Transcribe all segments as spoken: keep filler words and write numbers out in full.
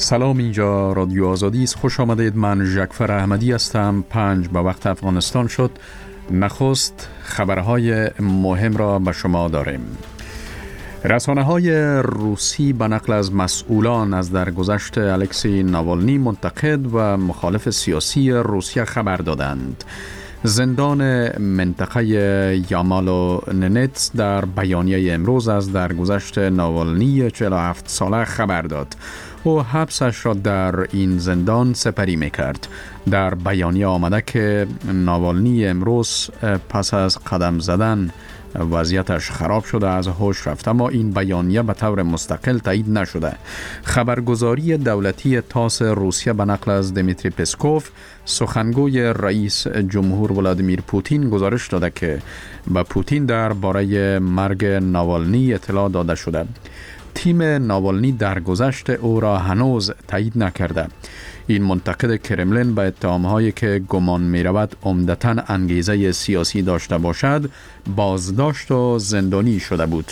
سلام، اینجا رادیو آزادی است. خوش آمدید. من ژکفر احمدی هستم. پنج به وقت افغانستان شد. نخست خبرهای مهم را به شما داریم. رسانه‌های روسی به نقل از مسئولان از درگذشت الکسی ناوالنی منتقد و مخالف سیاسی روسیه خبر دادند. زندان منطقه یامالو ننتس در بیانیه امروز از درگذشت ناوالنی چهل و هفت ساله خبر داد. او حبسش را در این زندان سپری میکرد. در بیانیه آمده که ناوالنی امروز پس از قدم زدن وضعیتش خراب شده از هوش رفت، اما این بیانیه به طور مستقل تایید نشده. خبرگزاری دولتی تاس روسیه به نقل از دمیتری پسکوف، سخنگوی رئیس جمهور ولادیمیر پوتین، گزارش داده که به پوتین درباره مرگ ناوالنی اطلاع داده شده. تیم ناوالنی درگذشت او را هنوز تایید نکرده. این منتقد کرملین به اتهام‌هایی که گمان می‌رود عمدتاً انگیزه سیاسی داشته باشد بازداشت و زندانی شده بود.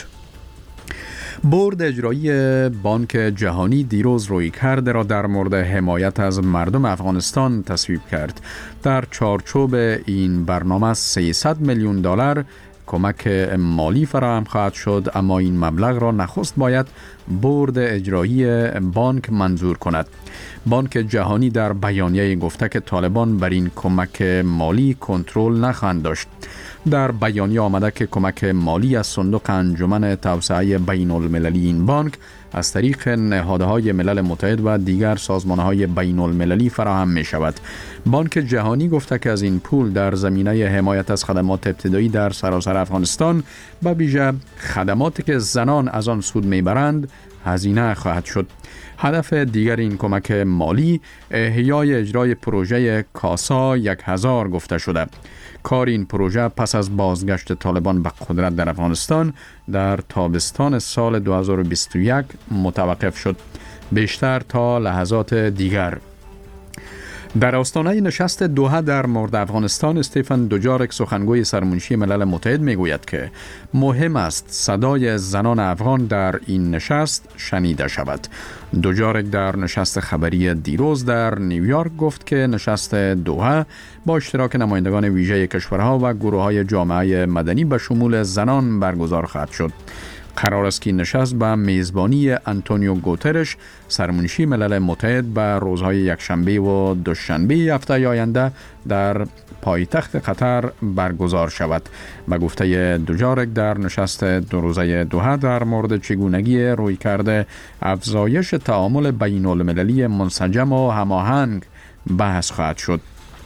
بورد اجرایی بانک جهانی دیروز رویکرد را در مورد حمایت از مردم افغانستان تصویب کرد. در چارچوب این برنامه سیصد میلیون دلار کمک مالی فراهم خواهد شد، اما این مبلغ را نخست باید بورد اجرایی بانک منظور کند. بانک جهانی در بیانیه گفته که طالبان بر این کمک مالی کنترل نخواهند داشت. در بیانیه آمده که کمک مالی از صندوق انجمن توسعه بین المللی این بانک از طریق نهادهای ملل متحد و دیگر سازمانهای بین المللی فراهم می شود. بانک جهانی گفته که از این پول در زمینه حمایت از خدمات ابتدایی در سراسر افغانستان به ویژه خدماتی که زنان از آن سود می برند هزینه خواهد شد. هدف دیگر این کمک مالی احیای اجرای پروژه کاسا یک هزار گفته شده. کار این پروژه پس از بازگشت طالبان به قدرت در افغانستان در تابستان سال دو هزار و بیست و یک متوقف شد. بیشتر تا لحظات دیگر. در آستانه نشست دوحه در مورد افغانستان، استیفن دوجارک، سخنگوی سرمنشی ملل متحد، میگوید که مهم است صدای زنان افغان در این نشست شنیده شود. دوجارک در نشست خبری دیروز در نیویورک گفت که نشست دوحه با اشتراک نمایندگان ویژه کشورها و گروه‌های جامعه مدنی به شمول زنان برگزار خواهد شد. قرار است که نشست به میزبانی آنتونیو گوترش، سرمنشی ملل متحد، به روزهای یکشنبه و دوشنبه هفته آینده در پایتخت قطر برگزار شود. به گفته دوجارک، در نشست دو روزه دوحه در مورد چگونگی رویکرد افزایش تعامل بین المللی منسجم و هماهنگ بحث خواهد شد.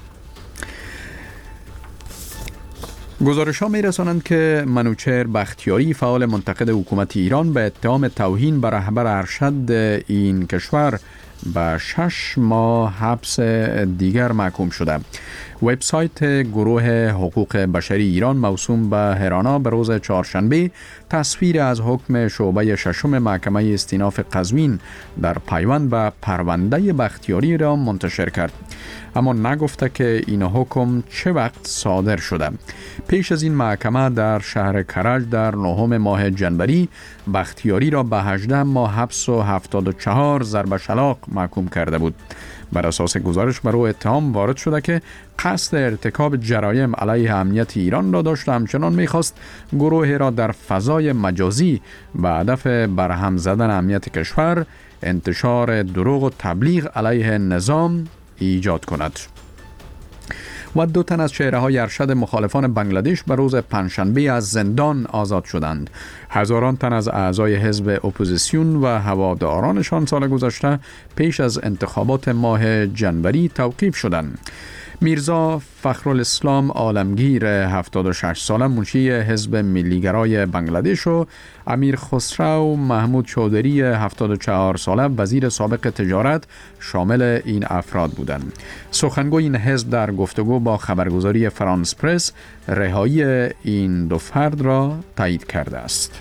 گزارش ها می رسانند که منوچهر بختیاری، فعال منتقد حکومت ایران، به اتهام توهین به رهبر ارشد این کشور به شش ماه حبس دیگر محکوم شده. وبسایت گروه حقوق بشری ایران موسوم به هرانا به روز چهارشنبه تصویر از حکم شعبه ششم محکمه استیناف قزوین در پیوند به پرونده بختیاری را منتشر کرد، اما نگفته که این حکم چه وقت صادر شده. پیش از این محکمه در شهر کرج در نهم ماه جنوری بختیاری را به هجده ماه حبس و هفتاد و چهار ضرب شلاق محکوم کرده بود. بر اساس گزارش بر او اتهام وارد شده که قصد ارتکاب جرایم علیه امنیت ایران را داشت و همچنان می‌خواست گروه را در فضای مجازی به هدف برهم زدن امنیت کشور، انتشار دروغ و تبلیغ علیه نظام ایجاد کند. و دو تن از چهره‌های ارشد مخالفان بنگلادش به روز پنجشنبه از زندان آزاد شدند. هزاران تن از اعضای حزب اپوزیسیون و هوادارانشان سال گذشته پیش از انتخابات ماه جنوری توقیف شدند. میرزا فخرالاسلام عالمگیر هفتاد و شش ساله منشی حزب ملیگرای بنگلادش و امیر خسرو محمود چودری هفتاد و چهار ساله وزیر سابق تجارت شامل این افراد بودند. سخنگوی این حزب در گفتگو با خبرگزاری فرانس پرس رهایی این دو فرد را تایید کرده است.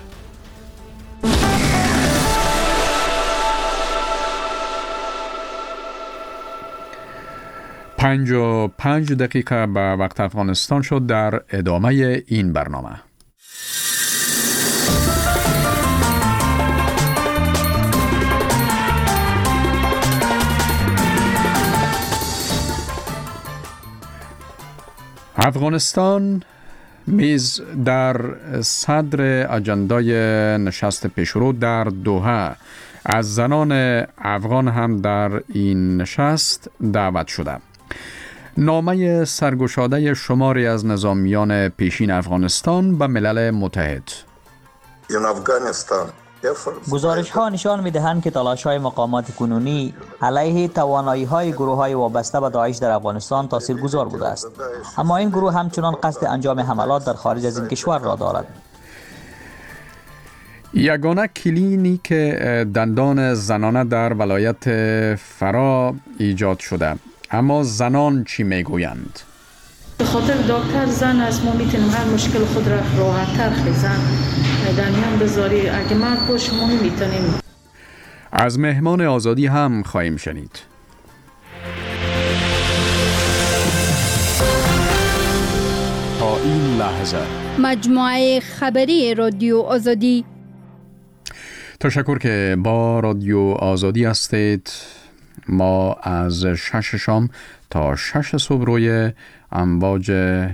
پنج و پنج دقیقه به وقت افغانستان شد. در ادامه این برنامه افغانستان میز در صدر اجندای نشست پیشرو در دوحه از زنان افغان هم در این نشست دعوت شده. نامه سرگشاده شماری از نظامیان پیشین افغانستان به ملل متحد. گزارش ها نشان می دهند که تلاش های مقامات کنونی علیه توانایی های گروه های وابسته به داعش در افغانستان تاثیرگذار بوده است، اما این گروه همچنان قصد انجام حملات در خارج از این کشور را دارد. یگانه کلینیک دندان زنانه در ولایت فرا ایجاد شده، اما زنان چی میگویند؟ به خاطر دکتر زن است، ما میتونیم هر مشکل خود را راحت‌تر خیزن در میان بذاری. اگه مرد باشه ما نمیتونیم. از مهمان آزادی هم خواهیم شنید. تا این لحظه مجموعه خبری رادیو آزادی. تشکر که با رادیو آزادی هستید. ما از شش شام تا شش صبح روی امواج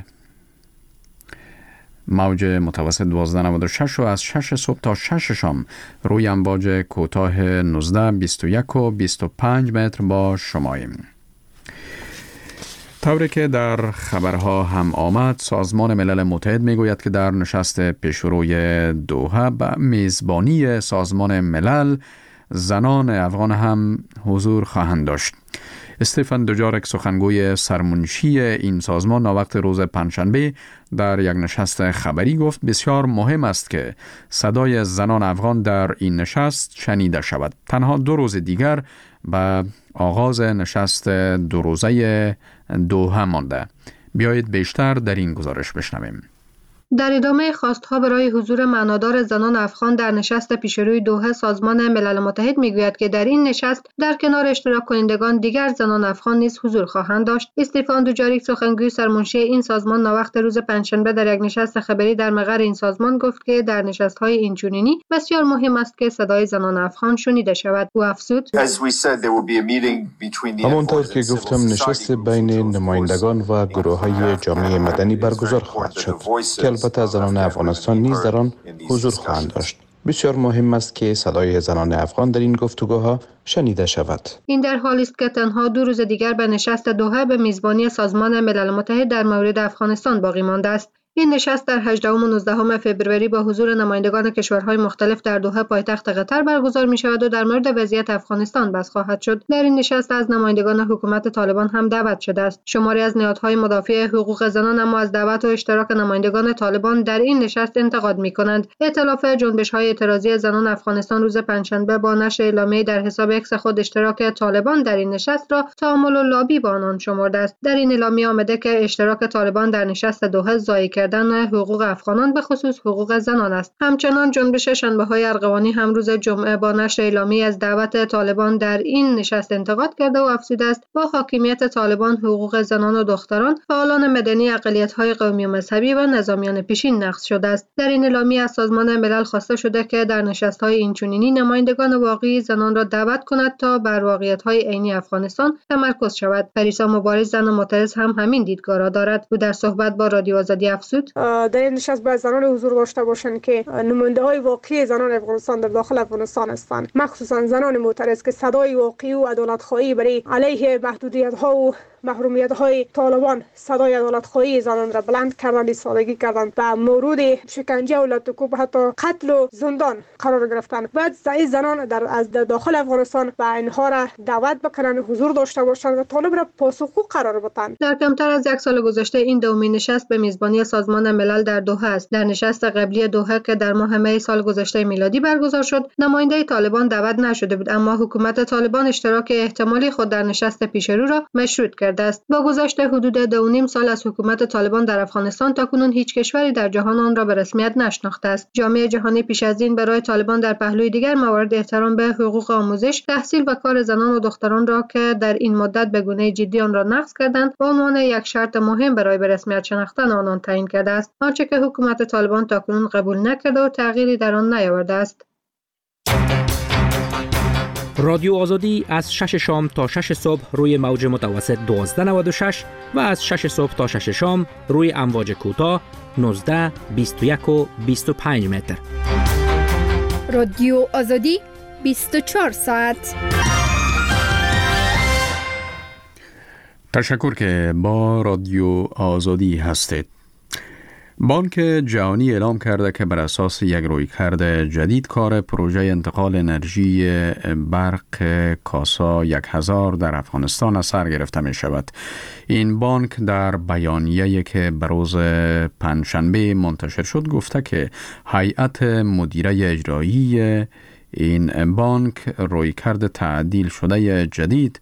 موج متوسط دوازده نود و شش و از شش صبح تا شش شام روی امواج کوتاه نوزده، بیست و یک و بیست و پنج متر با شماییم. طوری که در خبرها هم آمد، سازمان ملل متحد میگوید که در نشست پیشروی دوحه به میزبانی سازمان ملل زنان افغان هم حضور خواهند داشت. استفان دوجارک سخنگوی سرمنشی این سازمان ناوقت روز پنجشنبه در یک نشست خبری گفت بسیار مهم است که صدای زنان افغان در این نشست شنیده شود. تنها دو روز دیگر به آغاز نشست دو روزه دوحه مانده. بیایید بیشتر در این گزارش بشنویم. در ادامه خواستها برای حضور معنادار زنان افغان در نشست پیشروی دوحه، سازمان ملل متحد میگوید که در این نشست در کنار اشتراک کنندگان دیگر زنان افغان نیز حضور خواهند داشت. استفان دوجاریک سخنگوی سرمنشی این سازمان ناوقت روز پنجشنبه در یک نشست خبری در مقر این سازمان گفت که در نشست‌های اینچنینی بسیار مهم است که صدای زنان افغان شنیده شود. او افزود: همانطور که گفتم، نشست بین نمایندگان و گروه‌های جامعه مدنی برگزار خواهد شد که البته زنان افغانستان نیز در آن حضور خواهند داشت. بسیار مهم است که صدای زنان افغان در این گفتگوها شنیده شود. این در حالی است که تنها دو روز دیگر به نشست دوحه به میزبانی سازمان ملل متحد در مورد افغانستان باقی مانده است. این نشست در هجدهم و نوزدهم فوریه با حضور نمایندگان کشورهای مختلف در دوحه پایتخت قطر برگزار می شود و در مورد وضعیت افغانستان بحث خواهد شد. در این نشست از نمایندگان حکومت طالبان هم دعوت شده است. شماری از نهادهای مدافع حقوق زنان اما از دعوت و اشتراک نمایندگان طالبان در این نشست انتقاد می کنند. ائتلاف جنبش‌های اعتراضی زنان افغانستان روز پنجشنبه با نشر اعلامیه در حساب اکس خود اشتراک طالبان در این نشست را تعامل و لابی با آنان شمرده است. در این اعلامیه آمده که اشتراک طالبان در نشست دوحه ضایع کردن حقوق افغانان به خصوص حقوق زنان است. همچنان جنبش شنبه‌های ارغوانی هم روز جمعه با نشر اعلامیه از دعوت طالبان در این نشست انتقاد کرده و افزوده است با حاکمیت طالبان حقوق زنان و دختران، فعالان مدنی، اقلیت‌های قومی و مذهبی و نظامیان پیشین نقض شده است. در این اعلامیه از سازمان ملل خواسته شده که در نشست‌های اینچنینی نمایندگان واقعی زنان را دعوت کند تا بر واقعیت‌های عینی افغانستان تمرکز شود. پریسا مبارز، زن معترض، هم همین دیدگاه را دارد. او در صحبت با رادیو آزادی افزود: در این نشست باید زنان حضور داشته باشند که نماینده های واقعی زنان افغانستان در داخل افغانستان هستند، مخصوصا زنان معترض که صدای واقعی و عدالت خواهی برای علیه محدودیت ها و محرومیت های طالبان صدای عدالت خواهی زنان را بلند کردند، ایستادگی کردند و مورد شکنجه و لطکوب حتی قتل و زندان قرار گرفتند. باید این زنان در از داخل افغانستان و اینها را دعوت بکنند، حضور داشته باشند و طالب را پاسخگو قرار بدهند. در کمتر از یک سال گذشته این دومین نشست به میزبانی سازمان ملل در دوحه است. در نشست قبلی دوحه که در ماه می سال گذشته میلادی برگزار شد، نماینده طالبان دعوت نشده بود، اما حکومت طالبان اشتراک احتمالی خود در نشست پیشرو را مشروط کرده است. با گذشت حدود دو و نیم سال از حکومت طالبان در افغانستان، تاکنون هیچ کشوری در جهان آن را به رسمیت نشناخته است. جامعه جهانی پیش از این برای طالبان در پهلوی دیگر موارد احترام به حقوق آموزش، تحصیل و کار زنان و دختران را که در این مدت به گونه جدی آن را نقض کردند، به عنوان یک شرط مهم برای به رسمیت شناختن آنان تعیین کرده است، آنچه که حکومت طالبان تاکنون قبول نکرده و تغییری در آن نیاورده است. رادیو آزادی از شش شام تا شش صبح روی موج متوسط دوازده نود و شش و از شش صبح تا شش شام روی امواج کوتاه نوزده، بیست و یک و بیست و پنج متر. رادیو آزادی بیست و چهار ساعت. تشکر که با رادیو آزادی هستید. بانک جهانی اعلام کرده که بر اساس یک رویکرد جدید کار پروژه انتقال انرژی برق کاسا یک هزار در افغانستان از سر گرفته می شود. این بانک در بیانیه‌ای که به روز پنجشنبه منتشر شد گفته که هیئت مدیره اجرایی این بانک رویکرد تعدیل شده جدید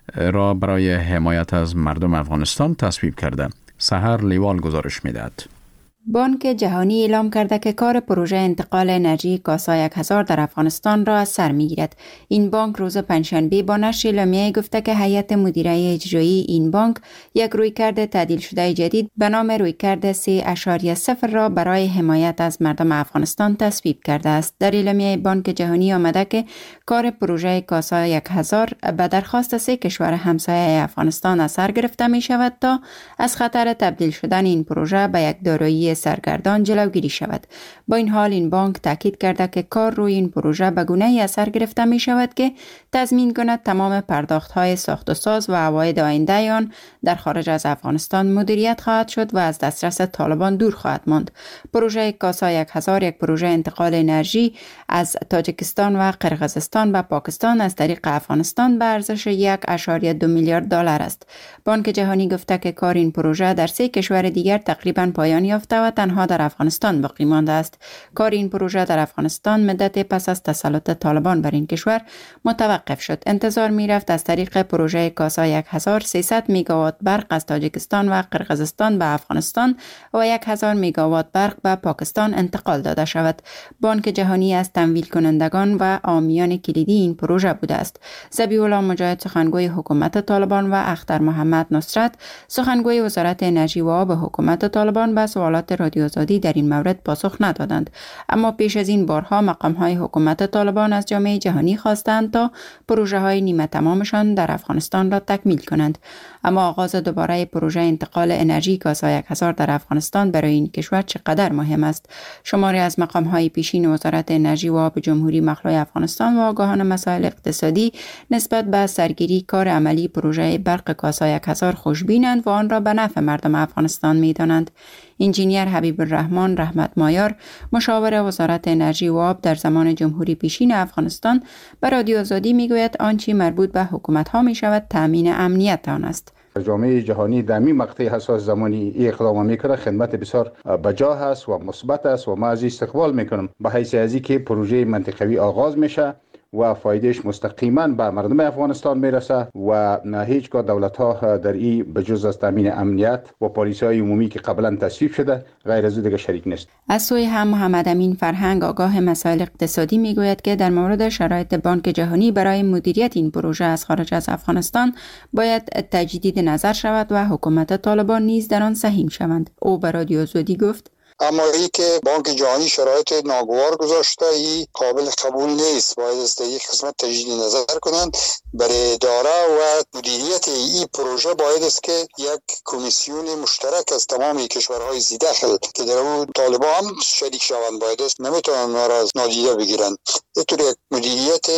را برای حمایت از مردم افغانستان تصویب کرده. سحر لیوال گزارش می‌دهد. بانک جهانی اعلام کرده که کار پروژه انتقال انرژی کاسا یک هزار در افغانستان را از سر می‌گیرد. این بانک روز پنجشنبه با نشر اعلامیه گفته که هیئت مدیره اجرایی این بانک یک رویکرد تعدیل شده جدید به نام رویکرد سه اشاریه صفر را برای حمایت از مردم افغانستان تصویب کرده است. در اعلامیه بانک جهانی آمده که کار پروژه کاسا یک هزار به درخواست سه کشور همسایه افغانستان از سر گرفته می شود تا از خطر تبدیل شدن این پروژه به یک دارایی سرگردان جلوگیری شود. با این حال این بانک تاکید کرده که کار روی این پروژه به گونه‌ای از سر گرفته می شود که تضمین کند تمام پرداخت‌های ساخت و ساز و عواید آینده آن در خارج از افغانستان مدیریت خواهد شد و از دسترس طالبان دور خواهد ماند. پروژه کاسا یک هزار یک پروژه انتقال انرژی از تاجیکستان و قرقیزستان به پاکستان از طریق افغانستان به ارزش یک اشاریه دو میلیارد دلار است. بانک جهانی گفته که کار این پروژه در سه کشور دیگر تقریباً پایان یافته و تنها در افغانستان باقی مانده است. کار این پروژه در افغانستان مدت پس از تسلط طالبان بر این کشور متوقف شد. انتظار می رفت از طریق پروژه کاسا یک هزار سیصد میگاوات برق از تاجیکستان و قرقیزستان به افغانستان و یک هزار میگاوات برق به پاکستان انتقال داده شود. بانک جهانی از تمویل کنندگان و عامیان کلیدی این پروژه بوده است. ذبیح الله مجاهد سخنگوی حکومت طالبان و اختر محمد نصرت سخنگوی وزارت انرژی و آب حکومت طالبان به سوالات رادیو آزادی در این مورد پاسخ ندادند. اما پیش از این بارها مقام‌های حکومت طالبان از جامعه جهانی خواستند تا پروژه‌های نیمه تمامشان در افغانستان را تکمیل کنند. اما آغاز دوباره پروژه انتقال انرژی کاسا یک هزار در افغانستان برای این کشور چقدر مهم است؟ شماری از مقام‌های پیشین وزارت انرژی و آب جمهوری مخلوع افغانستان و آگاهان مسائل اقتصادی نسبت به سرگیری کار عملی پروژه برق کاسا یک هزار خوشبینند و آن را به نفع مردم افغانستان می‌دانند. انجینیر حبیب الرحمن رحمت مایار مشاور وزارت انرژی و آب در زمان جمهوری پیشین افغانستان به رادیو آزادی میگوید آنچه مربوط به حکومت‌ها می‌شود تامین امنیت آن است. جامعه جهانی در این مقطع حساس زمانی اقدام میکنه خدمت بسیار بجا است و مثبت است و ما از استقبال میکنم به حیث ازی که پروژه منطقوی آغاز میشه و فایدهش مستقیما به مردم افغانستان میرسه و هیچگاه دولت ها در این بجز از تامین امنیت و پالیسی های عمومی که قبلا تصویب شده غیر از دیگه شریک نیست. از سوی هم محمد امین فرهنگ آگاه مسائل اقتصادی میگوید که در مورد شرایط بانک جهانی برای مدیریت این پروژه از خارج از افغانستان باید تجدید نظر شود و حکومت طالبان نیز در آن سهیم شوند. او به رادیو آزادی گفت اما ای که بانک جهانی شرایط ناگوار گذاشته ای قابل قبول نیست. باید از یک قسمت تجدید نظر کنند. برای اداره و مدیریت این پروژه باید است که یک کمیسیون مشترک از تمام کشورهای ذی‌دخل که در اون طالبان هم شریک شوند باید است. نمیتونن ما را از نادیده بگیرن. اینطور یک مدیریت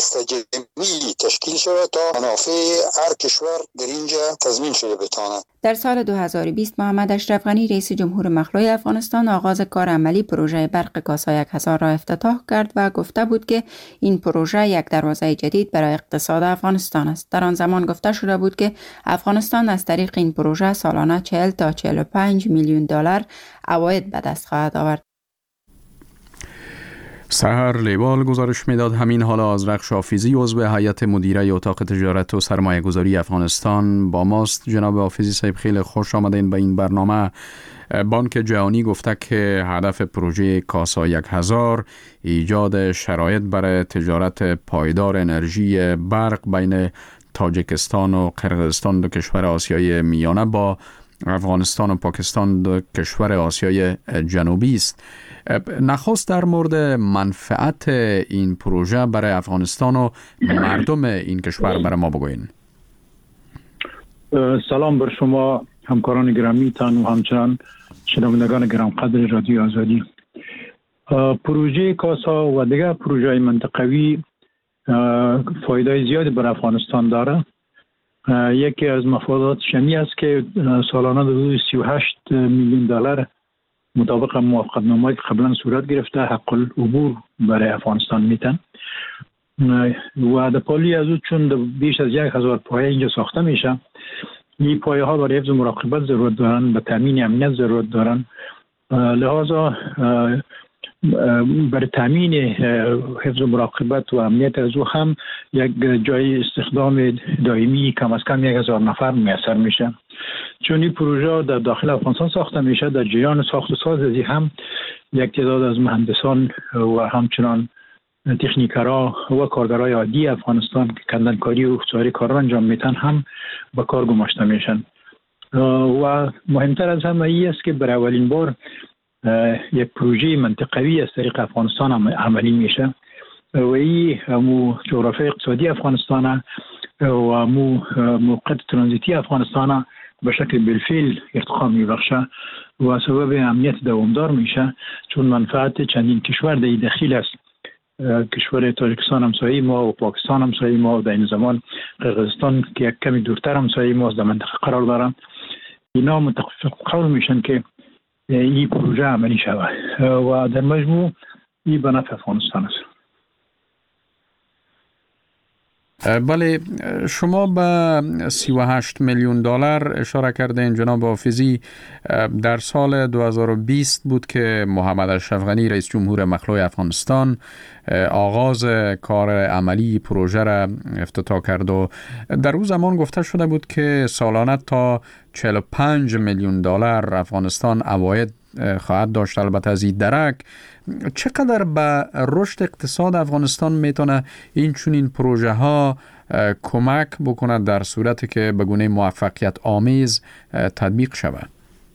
جستجمی تشکیل شود تا منافع هر کشور در اینجا تضمین شده بتواند. در سال دو هزار و بیست محمد اشرف غنی رئیس جمهور مخلوع افغانستان آغاز کار عملی پروژه برق کاسا یک هزار را افتتاح کرد و گفته بود که این پروژه یک دروازه جدید برای اقتصاد افغانستان است. در آن زمان گفته شده بود که افغانستان از طریق این پروژه سالانه چهل تا چهل و پنج میلیون دلار عواید به دست خواهد آورد. سحر لیوال گزارش میداد. همین حالا از رخش حافظی عضو هیئت مدیره اتاق تجارت و سرمایه گذاری افغانستان با ماست. جناب حافظی صاحب خیلی خوش آمدین به این برنامه. بانک جهانی گفته که هدف پروژه کاسا یک هزار ایجاد شرایط برای تجارت پایدار انرژی برق بین تاجیکستان و قرقیزستان، دو کشور آسیای میانه، با افغانستان و پاکستان دو کشور آسیای جنوبی است. نخست در مورد منفعت این پروژه برای افغانستان و مردم این کشور برای ما بگوین. سلام بر شما همکاران گرامی تان و همچنان شنوندگان گرام قدر رادیو آزادی. پروژه کاسا و دیگر پروژه منطقوی فایده زیادی بر افغانستان داره. یکی از مفادات شمی است که سالانه حدود سی و هشت میلیون دلار مطابق موافقتنامه‌ای که قبلا صورت گرفته حق العبور برای افغانستان میتن و در پالی از او چون بیش از یک هزار پایه اینجا ساخته میشه. این پایه ها برای حفظ مراقبت ضرورت دارن، به تامین امنیت ضرورت دارن، لحاظا برای تامین حفظ مراقبت و امنیت از او هم یک جای استخدام دائمی کم از کم یک هزار نفر میسر میشه. چون این پروژه در داخل افغانستان ساخته میشه، در جریان ساخت و ساز ازی هم یک تعداد از مهندسان و همچنان تکنیکرها و کارگرای عادی افغانستان که کندنکاری و سایر کارا انجام میتن هم به کار گماشته میشن. و مهمتر از همه ای است که برای اولین بار یک پروژه منطقوی از طریق افغانستان عملی میشه و این مو جغرافیای اقتصادی افغانستان و مو موقعیت ترانزیتی افغانستان به شکل بالفعل ارتقا میبخشه و سبب امنیت دوامدار میشه، چون منفعت چندین کشور در داخل است. کشور تاجیکستان همسایه ما و پاکستان همسایه ما و در این زمان قرقیزستان که یک کمی دورتر همسایه ما در منطقه قرار دارن. اینا متفق قول میشن که این پروژه عملی شود و در مجموع این به نفع افغانستان است. بله، شما به سی و هشت میلیون دلار اشاره کردین جناب حافظی. در سال دو هزار و بیست بود که محمد اشرف غنی رئیس جمهور مخلوع افغانستان آغاز کار عملی پروژه را افتتاح کرد و در اون زمان گفته شده بود که سالانه تا چهل و پنج میلیون دلار افغانستان عواید خواهد داشت. البته از این درک چقدر به رشد اقتصاد افغانستان میتونه این چنین پروژه ها کمک بکنه در صورتی که به گونه موفقیت آمیز تطبیق شود؟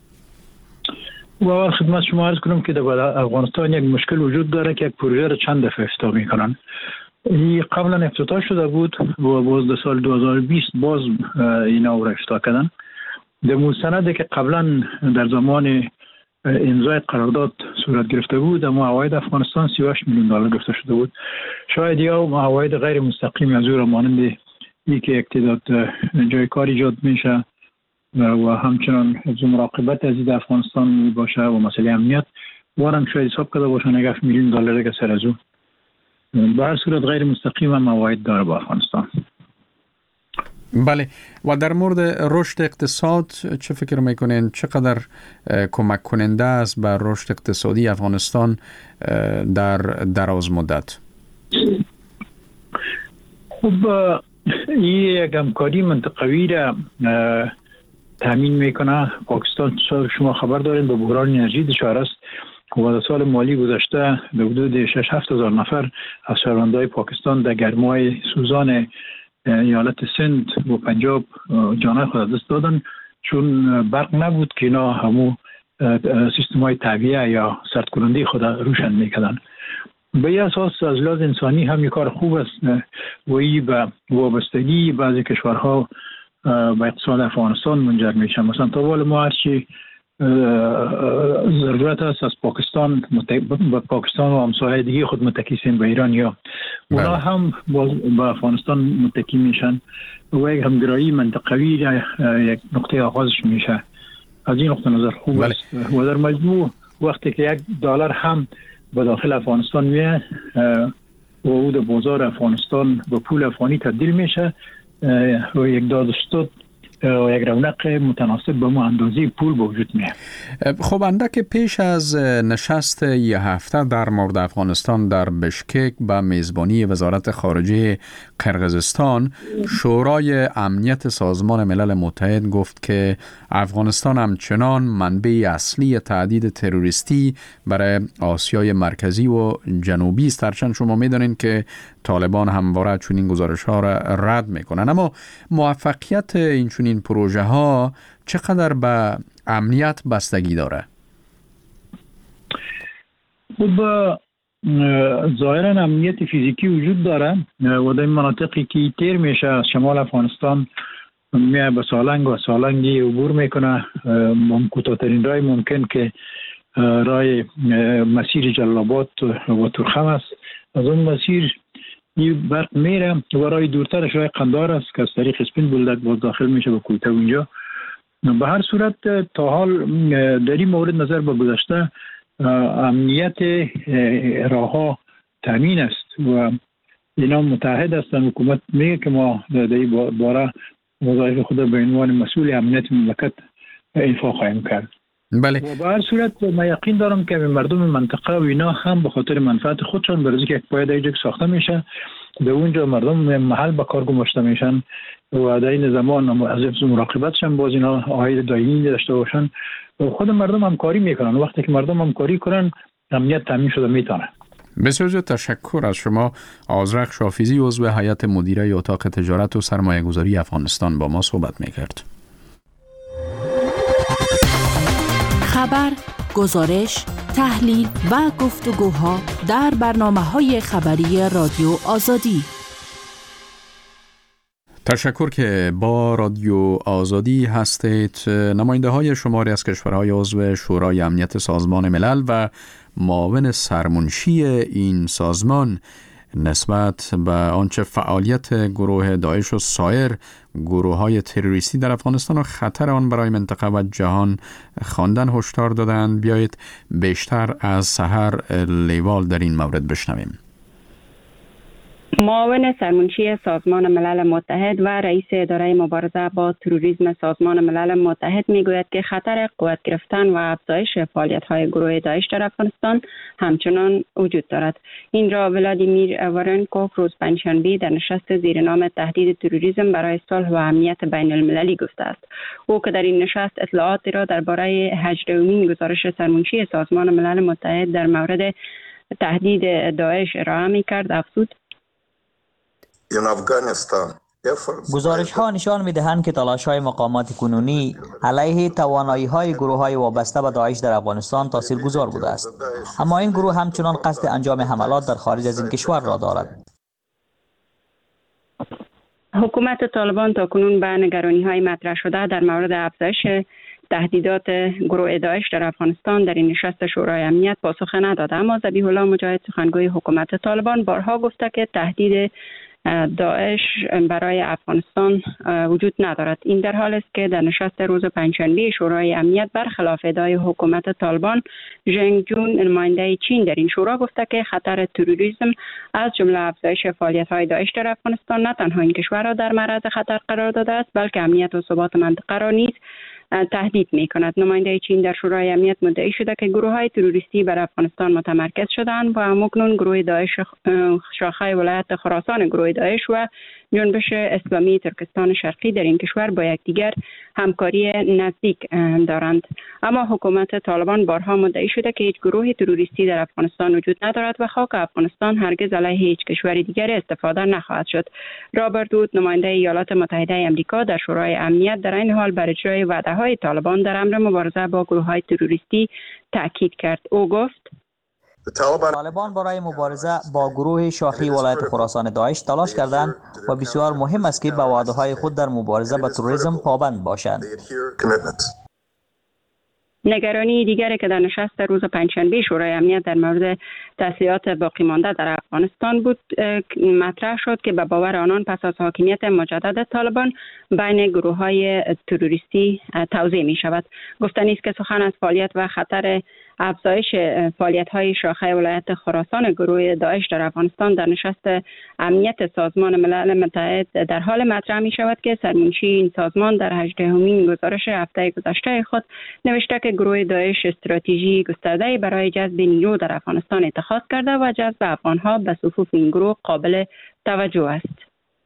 و خدمت شما عرض کنم که در افغانستان یک مشکل وجود داره که یک پروژه را چند دفعه افتتاح میکنن. این قبلا افتتاح شده بود و باز در سال دو هزار و بیست باز اینا را افتتاح کردن. در مستندی که قبلا در زمان امضای قرارداد صورت گرفته بود، اما عواید افغانستان سی و هشت میلیون دلار گفته شده بود. شاید یا عواید غیر مستقیم از او را مانند ای که یک تعداد جای کار ایجاد میشه و همچنان حفظ مراقبت از این افغانستان باشه و مسئله امنیت وارم شاید حساب کرده باشن یک میلیون دلار که سر از او. به هر صورت غیر مستقیم هم عواید داره با افغانستان. بله، و در مورد رشد اقتصاد چه فکر میکنین؟ چقدر کمک کننده است بر رشد اقتصادی افغانستان در دراز مدت؟ خب این یک همکاری منطقوی را تامین میکنه. پاکستان شما خبر دارین به بحران انرژی دچار است و در سال مالی گذشته در حدود شش هفت هزار نفر از شهروندان پاکستان در گرمای سوزان ایالت سند و پنجاب جانه خود دست دادن، چون برق نبود که اینا همو سیستم های تعبیه یا سرد کننده خود روشن میکردن. به این اساس از لحاظ انسانی هم یک کار خوب است و این به وابستگی بعضی کشورها به اقتصاد افغانستان منجر میشه. مثلا تا حال ما هرچی ضرورت است از پاکستان با پاکستان و همسایه دیگه خود متکی سین به ایران یا اونا هم با افغانستان متکی میشن و یک همگرایی منطقوی یک نقطه آغازش میشه. از این نقطه نظر خوب است و در مجموع وقتی که یک دلار هم به داخل افغانستان میه و او در بازار افغانستان به پول افغانی تبدیل میشه و یک دادستود و یک رونق متناسب به ما اندازی پول به وجود میاد. خب اندک پیش از نشست یه هفته در مورد افغانستان در بشکک به میزبانی وزارت خارجه قرقیزستان، شورای امنیت سازمان ملل متحد گفت که افغانستان همچنان منبع اصلی تهدید تروریستی برای آسیای مرکزی و جنوبی است. هرچند شما می‌دانید که طالبان همواره چنین گزارش‌ها را رد می‌کنند، اما موفقیت این چنین پروژه‌ها چقدر به امنیت بستگی داره؟ خب ظاهرا امنیت فیزیکی وجود داره و در مناطقی که تیر میشه از شمال افغانستان میاد به سالنگ و سالنگی عبور میکنه، کوتاه‌ترین راه ممکن که راه مسیر جلال‌آباد و تورخم است. از اون مسیر این برق میره و راه دورترش راه قندهار است که از طریق اسپین بولدک باز داخل میشه به کویته اونجا. به هر صورت تا حال در این مورد نظر به گذشته امنیت راه ها تامین است و اینا متحد هستند. حکومت میگه که ما در این باره وظایف خود به عنوان مسئول امنیت مملکت ایفا خواهیم کرد. بله. و به هر صورت من یقین دارم که مردم منطقه و اینا هم به خاطر منفعت خودشان برای که یک پایه در اینجا ساخته میشه در اونجا مردم محل به کار گماشته میشن و در این زمان از حفظ مراقبتشان باز اینا عاید دائمی داشته باشن و خود مردم همکاری میکنن. وقتی که مردم همکاری کنن امنیت تامین شده میتونه. بسیار زیاد تشکر از شما. آذرخ شافیزی عضو هیئت مدیره اتاق تجارت و سرمایه گذاری افغانستان با ما صحبت میکرد. خبر، گزارش، تحلیل و گفتگوها در برنامه‌های خبری رادیو آزادی. تشکر که با رادیو آزادی هستید. نماینده های شماری از کشورهای عضو شورای امنیت سازمان ملل و معاون سرمنشی این سازمان نسبت به آنچه فعالیت گروه داعش و سایر گروه های تروریستی در افغانستان و خطر آن برای منطقه و جهان خواندن هشدار دادند. بیایید بیشتر از سحر لیوال در این مورد بشنویم. معاون سرمنشی سازمان ملل متحد و رئیس اداره مبارزه با تروریسم سازمان ملل متحد میگوید که خطر قوت گرفتن و افزایش فعالیت‌های گروه داعش در افغانستان همچنان وجود دارد. این را ولادیمیر وارنکوف روز پنجشنبه در نشست زیر نام تهدید تروریسم برای صلح و امنیت بین المللی گفته است. او که در این نشست اطلاعاتی را درباره هجدهمین گزارش سرمنشی سازمان ملل متحد در مورد تهدید داعش ارائه می‌کرد افزود: گزارش ها نشان می دهند که تلاش های مقامات کنونی علیه توانایی های گروه های وابسته به داعش در افغانستان تاثیرگذار بوده است، اما این گروه همچنان قصد انجام حملات در خارج از این کشور را دارد. حکومت طالبان تاکنون به نگرانی های مطرح شده در مورد افزایش تهدیدات گروه داعش در افغانستان در این نشست شورای امنیت پاسخ نداده، اما ذبیح الله مجاهد سخنگوی حکومت طالبان بارها گفته که تهدید داعش برای افغانستان وجود ندارد. این در حال است که در نشست روز پنجشنبه شورای امنیت برخلاف ادعای حکومت طالبان، ژنگ جون نماینده چین در این شورا گفته که خطر تروریسم از جمله افزایش فعالیت‌های داعش در افغانستان نه تنها این کشور را در معرض خطر قرار داده است بلکه امنیت و ثبات منطقه را نیز تهدید می کند. نماینده چین در شورای امنیت مدعی شده که گروه های تروریستی بر افغانستان متمرکز شدند و همکنون گروه داعش شاخه ولایت خراسان گروه داعش و جنبش اسلامی ترکستان شرقی در این کشور با یکدیگر همکاری نزدیک دارند. اما حکومت طالبان بارها مدعی شده که هیچ گروه تروریستی در افغانستان وجود ندارد و خاک افغانستان هرگز علیه هیچ کشور دیگر استفاده نخواهد شد. رابرت وود نماینده ایالات متحده آمریکا در شورای امنیت در این حال بر اجرای وعده‌های طالبان در امر مبارزه با گروه‌های تروریستی تاکید کرد. او گفت: طالبان برای مبارزه با گروه شاخی ولایت خراسان داعش تلاش کردند و بسیار مهم است که به وعده‌های خود در مبارزه با تروریسم پابند باشند. نگرانی دیگری که در نشست روز پنجشنبه شورای امنیت در مورد تسلیحات باقی مانده در افغانستان بود مطرح شد که به باور آنان پس از حاکمیت مجدد طالبان بین گروه‌های تروریستی توزیع می شود. گفتنی است که سخن از فعالیت و خطر افزایش فعالیت‌های شاخه ولایت خراسان گروه داعش در افغانستان در نشست امنیت سازمان ملل متحد در حال مطرح می شود که سرمنشی این سازمان در هجدهمین گزارش هفته گذشته خود نوشته که گروه داعش استراتژی گسترده برای جذب نیرو در افغانستان اتخاذ کرده و جذب افغان‌ها به صفوف این گروه قابل توجه است.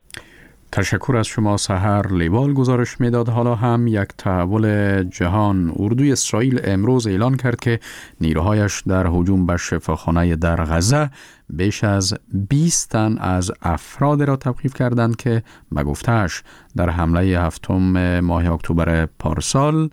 تشکر از شما سحر لیوال. گزارش میداد حالا هم یک تحول جهان. اردوی اسرائیل امروز اعلان کرد که نیروهایش در هجوم به شفاخانه در غزه بیش از بیست تن از افراد را توقیف کردند که به گفته‌اش در حمله هفتم ماه اکتبر پارسال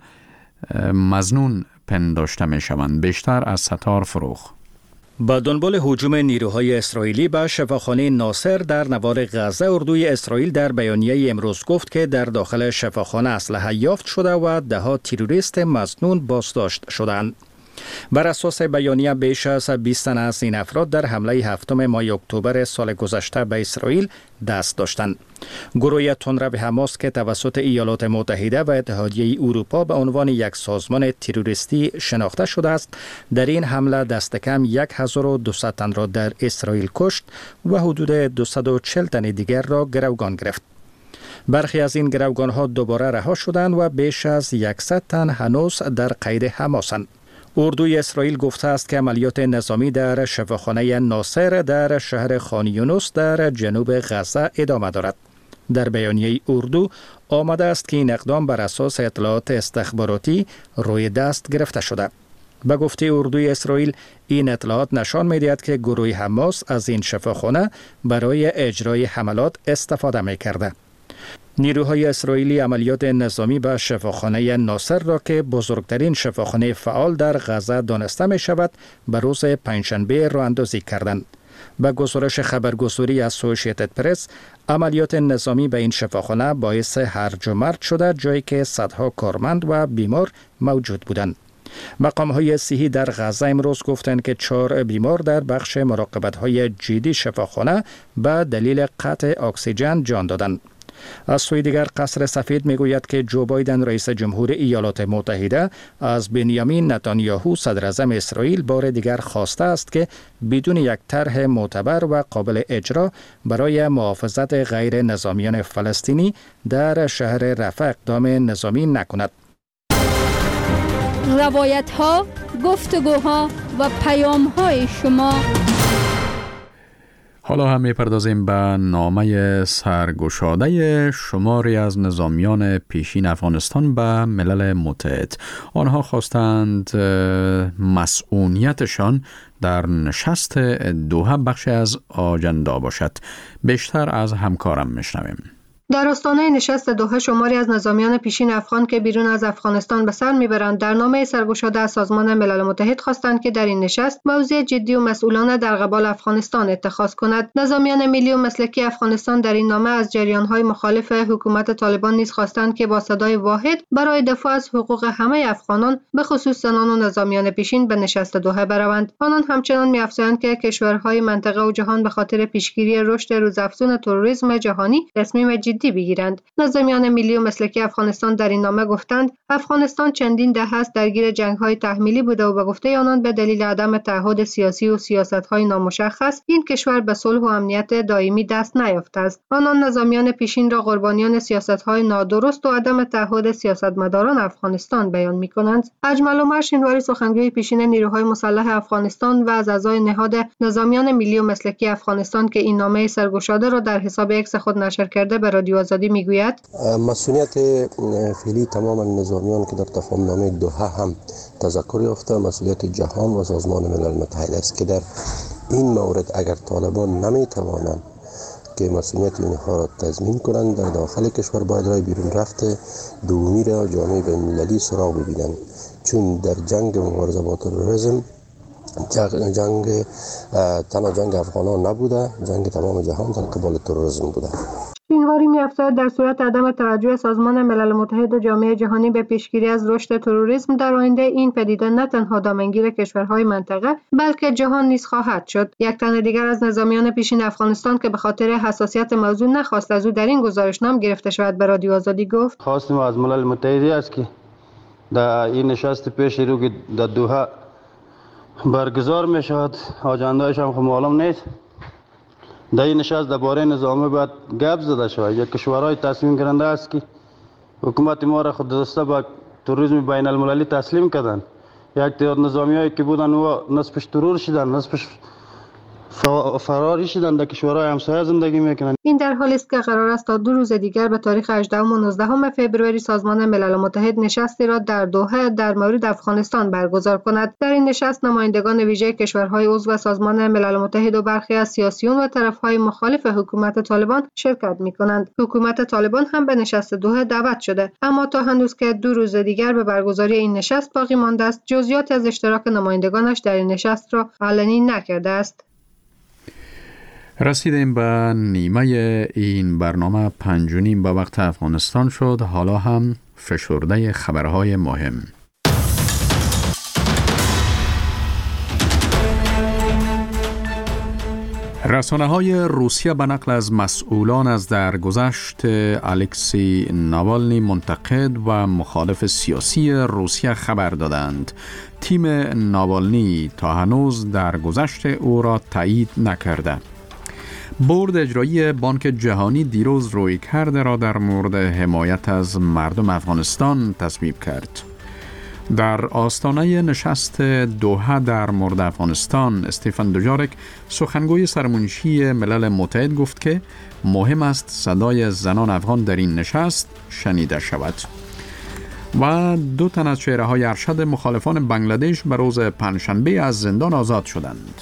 مظنون پنداشته می شوند. بیشتر از ستار فروخ. با دنبال هجوم نیروهای اسرائیلی به شفاخانه ناصر در نوار غزه، اردوی اسرائیل در بیانیه امروز گفت که در داخل شفاخانه اسلحه یافت شده و ده ها تروریست مظنون بازداشت شدند. بر اساس بیانیه بیش از بیست تن از این افراد در حمله هفتم ماه اکتبر سال گذشته به اسرائیل دست داشتند. گروه تندرو حماس که توسط ایالات متحده و اتحادیه اروپا به عنوان یک سازمان تروریستی شناخته شده است، در این حمله دست کم هزار و دویست تن را در اسرائیل کشت و حدود دویست و چهل تن دیگر را گروگان گرفت. برخی از این گروگان ها دوباره رها شدند و بیش از صد تن هنوز در قید حماسند. اردوی اسرائیل گفته است که عملیات نظامی در شفاخانه ناصر در شهر خان یونس در جنوب غزه ادامه دارد. در بیانیه اردو آمده است که این اقدام بر اساس اطلاعات استخباراتی روی دست گرفته شده. به گفته اردوی اسرائیل، این اطلاعات نشان می‌دهد که گروه حماس از این شفاخانه برای اجرای حملات استفاده می‌کرده. نیروهای اسرائیلی عملیات نظامی به شفاخانه ناصر را که بزرگترین شفاخانه فعال در غزه دانسته می شود به روز پنجشنبه راه اندازی کردند. به گزارش خبرگزاری اسوسییتد پرس، عملیات نظامی به این شفاخانه باعث هرج و مرج شده، جایی که صدها کارمند و بیمار موجود بودند. مقام‌های صحی در غزه امروز گفتند که چهار بیمار در بخش مراقبت‌های جدی شفاخانه به دلیل قطع اکسیژن جان دادند. از سوی دیگر قصر سفید میگوید که جو بایدن رئیس جمهور ایالات متحده از بنیامین نتانیاهو صدر اعظم اسرائیل بار دیگر خواسته است که بدون یک طرح معتبر و قابل اجرا برای محافظت غیر نظامیان فلسطینی در شهر رفح اقدام نظامی نکند. روایت ها، گفتگوها و پیام های شما. حالا هم می‌پردازیم به نامه سرگشاده شماری از نظامیان پیشین افغانستان به ملل متحد. آنها خواستند مسئولیتشان در نشست دوحه بخش از آجندا باشد. بیشتر از همکارم میشنویم. در آستانه نشست دوحه شماری از نظامیان پیشین افغان که بیرون از افغانستان به سر میبرند در نامه سرگشاده از سازمان ملل متحد خواستند که در این نشست موضع جدی و مسئولانه در قبال افغانستان اتخاذ کند. نظامیان ملی و مسلکی افغانستان در این نامه از جریان‌های مخالف حکومت طالبان نیز خواستند که با صدای واحد برای دفاع از حقوق همه افغانان به خصوص زنان و نظامیان پیشین به نشست دوحه بروند. آنان همچنان می‌افزایند که کشورهای منطقه و جهان به خاطر پیشگیری رشد روزافزون تروریسم جهانی تصمیم جدی بگیرند. نظامیان ملی و مسلکی افغانستان در این نامه گفتند افغانستان چندین دهه است درگیر جنگ‌های تحمیلی بوده و به گفته آنان به دلیل عدم تعهد سیاسی و سیاست‌های نامشخص این کشور به صلح و امنیت دائمی دست نیافته است. آنان نظامیان پیشین را قربانیان سیاست‌های نادرست و عدم تعهد سیاستمداران افغانستان بیان می‌کنند. اجمل عمر شینواری سخنگوی پیشین نیروهای مسلح افغانستان و از اعضای نهاد نظامیان ملی و مسلکی افغانستان که این نامه سرگشاده را در حساب ایکس خود نشر کرده به رادیو آزادی میگوید مسئولیت فعلی تمام نظامیان که در تفاهم‌نامه دوحه هم تذکر یافته مسئولیت جهان و سازمان ملل متحد است که در این مورد اگر طالبان نمیتوانند که مسئولیت اینها را تضمین کنند در داخل کشور باید راه بیرون رفته دومی را جامعه بین‌المللی سراغ ببینند، چون در جنگ مبارزه با تروریسم جنگ, جنگ تنها جنگ افغانان نبوده، جنگ تمام جهان در قبال تروریسم بوده. شینواری می‌افزاید در صورت عدم توجه سازمان ملل متحد و جامعه جهانی به پیشگیری از رشد تروریسم در آینده این پدیده نه تنها دامنگیر کشورهای منطقه بلکه جهان نیز خواهد شد. یک تن دیگر از نظامیان پیشین افغانستان که به خاطر حساسیت موضوع نخواست از او در این گزارش نام گرفته شود به رادیو آزادی گفت خواستیم از ملل متحد است که در این نشست پیش رو که در دوحه برگزار می شود آجنده‌اش هم معلوم نیست. در این نشست درباره نظامی باید گپ زده شود. یک کشورهای تصمیم گیرنده است که حکومت ما را خود دسته با تروریسم بین المللی تسلیم کردند. یک تعداد نظامیایی که بودن و نصفش ترور شدن، نصفش فراری شدن، در کشورهای همسایه زندگی میکنن. این در حالی است که قرار است تا دو روز دیگر به تاریخ هجدهم و نوزدهم فوریه سازمان ملل متحد نشستی را در دوحه در مورد افغانستان برگزار کند. در این نشست نمایندگان ویژه کشورهای عضو سازمان ملل متحد و برخی از سیاسیون و طرفهای مخالف حکومت طالبان شرکت می‌کنند. حکومت طالبان هم به نشست دوحه دعوت شده، اما تا هنوز که دو روز دیگر به برگزاری این نشست باقی مانده است، جزئیات از اشتراک نمایندگانش در این نشست را علنی نکرده است. رسیدیم به نیمه این برنامه پنج و نیم به وقت افغانستان شد. حالا هم فشرده خبرهای مهم. رسانه‌های روسیه به نقل از مسئولان از درگذشت الکسی ناوالنی منتقد و مخالف سیاسی روسیه خبر دادند. تیم ناوالنی تا هنوز درگذشت او را تایید نکرده. بورد اجرایی بانک جهانی دیروز رویکرد را در مورد حمایت از مردم افغانستان تصویب کرد. در آستانه نشست دوحه در مورد افغانستان، استیفن دوجارک سخنگوی سرمنشی ملل متحد گفت که مهم است صدای زنان افغان در این نشست شنیده شود. و دو تن از چهره‌های ارشد مخالفان بنگلادش به روز پنجشنبه از زندان آزاد شدند.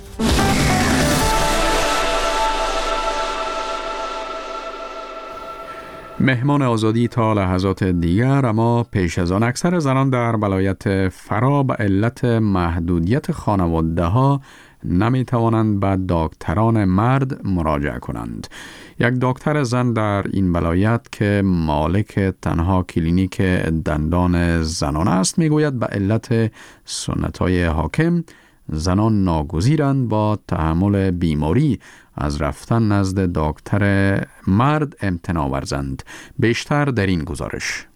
مهمان آزادی تا لحظات دیگر، اما پیش از آن اکثر زنان در ولایت فرا به علت محدودیت خانواده ها نمی توانند به دکتران مرد مراجعه کنند. یک دکتر زن در این ولایت که مالک تنها کلینیک دندان زنان است میگوید به علت سنت‌های حاکم زنان ناگزیرند با تحمل بیماری از رفتن نزد دکتر مرد امتناع ورزند. بیشتر در این گزارش.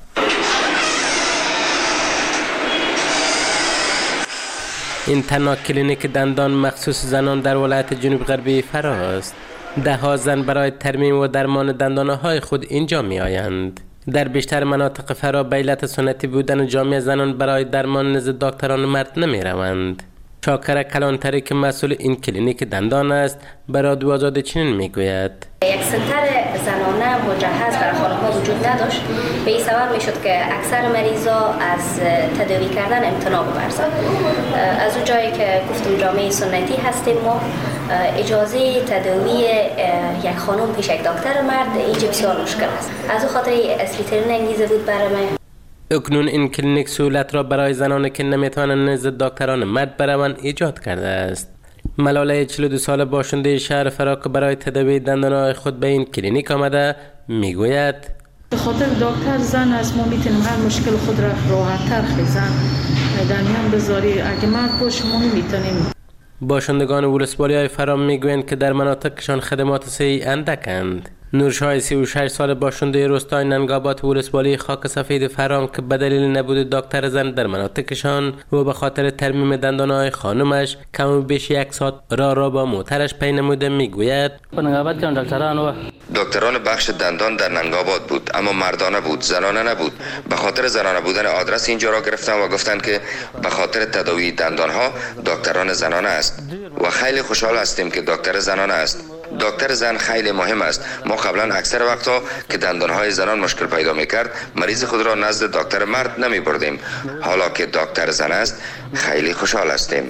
این تنها کلینیک دندان مخصوص زنان در ولایت جنوب غربی فرا است. ده ها زن برای ترمیم و درمان دندانهای خود اینجا می آیند. در بیشتر مناطق فرا به علت سنتی بودن جامعه زنان برای درمان نزد دکتران مرد نمی روند. شاکر کلانتری که مسئول این کلینیک دندان است به رادیو آزادی چنین میگوید: یک سنتر زنانه مجهز برای خانم‌ها وجود نداشت. به این سبب میشد که اکثر مریضا از تداوی کردن امتناع بورزند. از اون جایی که گفتم جامعه سنتی هستیم، ما اجازه تداوی یک خانم پیش یک دکتر مرد اینجا بسیار مشکل است. از اون خاطر اصلی ترین انگیزه بود برای من. اکنون این کلینیک سهولت را برای زنانی که نمیتوانند نزد دکتران مرد بروند ایجاد کرده است. ملاله چهل و دو ساله باشنده شهر فرا که برای تداوی دندانهای خود به این کلینیک آمده میگوید: به خاطر دکتر زن از ما میتونیم هر مشکل خود را راحت تر خیزن در میان بذاری. اگه مرد باشه ما میتونیم. باشندگان ولسوالی های فرا میگویند که در مناطقشان خدمات صحی اندکند. نورشاه سی و شش سال باشنده روستای ننگابات ولسوالی خاک سفید فرام که به دلیل نبود دکتر زن در مناطقشان و به خاطر ترمیم دندانهای خانمش کم و بیش یک ساعت را را با موترش پی نموده میگوید: دکتران بخش دندان در ننگابات بود، اما مردانه بود، زنانه نبود. به خاطر زنانه بودن آدرس اینجا را گرفتن و گفتند که به خاطر تداوی دندانها دکتران زنانه است و خیلی خوشحال هستیم که دکتر زنانه است. دکتر زن خیلی مهم است. ما قبلا اکثر وقتا که دندانهای زنان مشکل پیدا میکرد مریض خود را نزد دکتر مرد نمی بردیم. حالا که دکتر زن است خیلی خوشحال هستیم.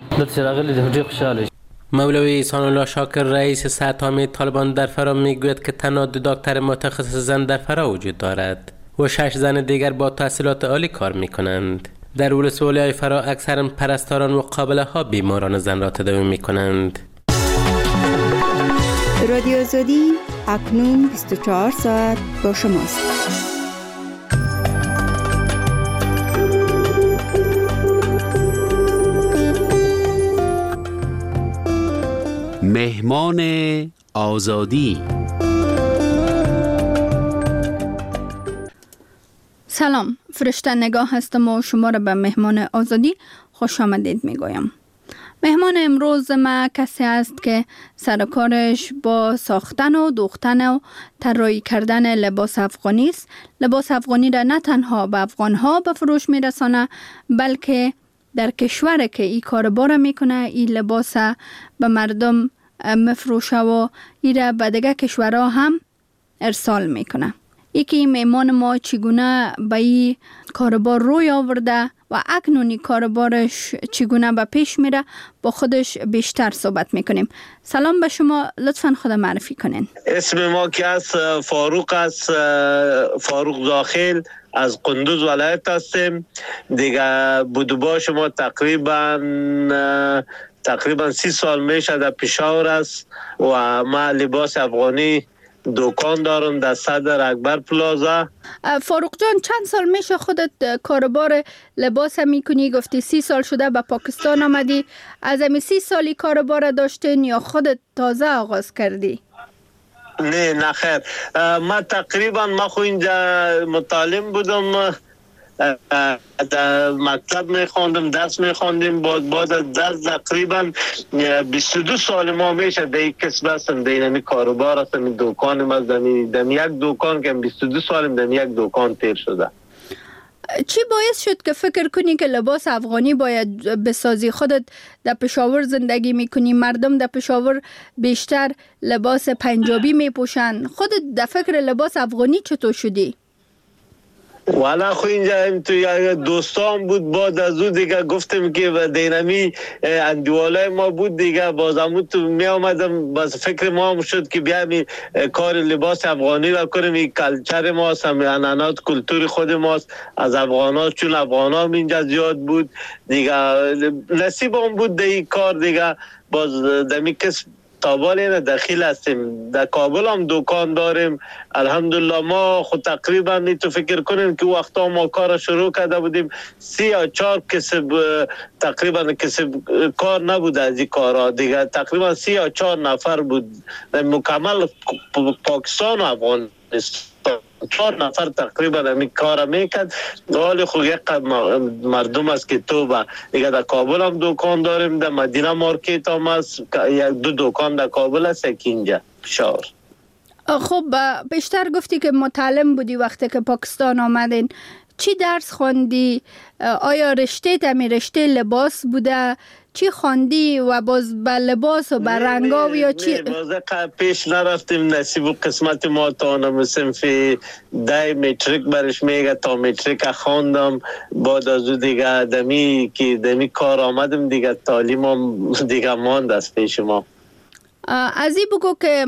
مولوی احسان الله شاکر رئیس سطحی طالبان در فرا میگوید که تنها دو دکتر متخصص زن در فرا وجود دارد و شش زن دیگر با تحصیلات عالی کار میکنند. در ولسوالی فرا اکثر پرستاران و قابله ها بیماران زن را تداوی میکنند. رادیو آزادی اکنون بیست و چهار ساعت با شماست. مهمان آزادی. سلام، فرشته نگاه هستم و شما را به مهمان آزادی خوش آمدید میگویم. مهمان امروز ما کسی است که سرکارش با ساختن و دوختن و طراحی کردن لباس افغانی است. لباس افغانی را نه تنها به افغانها به فروش میرسانه، بلکه در کشور که این کار باره میکنه این لباس به مردم مفروشه و ایره به دیگه کشورها هم ارسال میکنه. یکی میمان ما چگونه به این کاربار روی آورده و اکنونی کاربارش چگونه به پیش میره با خودش بیشتر صحبت میکنیم. سلام به شما، لطفا خود معرفی کنین. اسم ما که از فاروق است، فاروق داخل از قندوز ولایت هستیم دیگه. بودوبا شما تقریبا تقریبا سی سال میشه در پشاور است و ما لباس افغانی دکان دارم در صدر اکبر پلازا. فاروق جان، چند سال میشه خودت کاربار لباس میکنی؟ گفتی سی سال شده به پاکستان آمدی. از امی سی سالی کاربار داشتین یا خودت تازه آغاز کردی؟ نه نه خیر، ما تقریبا ما خو اینجا متعلم بودم، در مکتب میخوندم، درس میخوندیم. بعد بعد از درس تقریبا بیست و دو سال ما میشه در این کسب هستم، در این کاروبار هستم. این دکانم از در یک دکان که بیست و دو سالم در یک دکان تیر شده. چی باعث شد که فکر کنی که لباس افغانی باید بسازی؟ خودت در پشاور زندگی میکنی، مردم در پشاور بیشتر لباس پنجابی میپوشن. خودت در فکر لباس افغانی چطور شدی؟ والا خو اینجا تو یک دوستان بود، بعد از او دیگه گفتم که دینمی اندوالای ما بود دیگه، بازمون تو می آمدم. بس فکر ما هم شد که بیایم کار لباس افغانی را کنیم. این کلچر ماست، هم انانات کلتور خود ماست از افغانات، چون افغان هم اینجا زیاد بود دیگه. نصیب هم بود در این کار دیگه. باز دمی کس تابال اینه داخل هستیم. در کابل هم دکان داریم الحمدلله. ما خود تقریبا تو فکر کنیم که وقتا ما کار شروع کرده بودیم سی یا چهار کسب تقریبا کسب کار نبود از این کارها دیگه. تقریبا سی یا چهار نفر بود مکمل پاکستان و افغانستان. چهار نفر تقریبا همین کار میکرد. حال خود یک مردم است که تو با دیگه در کابل هم دکان داریم، در مدینه مارکت هم است، یک دو دکان در کابل است، یک اینجا پشاور. خب بیشتر گفتی که متعلم بودی وقتی که پاکستان آمدین. چی درس خوندی؟ آیا رشته تمی رشته لباس بوده؟ چی خواندی و باز به لباس و به رنگا یا چی؟ باز پیش نرفتیم، نصیب و قسمت ما تا نمسیم فی دای متریک برش میگه، تا متریک خواندم. بعد از او دیگه دمی که دمی کار آمدم دیگه، تعلیم هم دیگه ماند از پیش ما. از این بگو که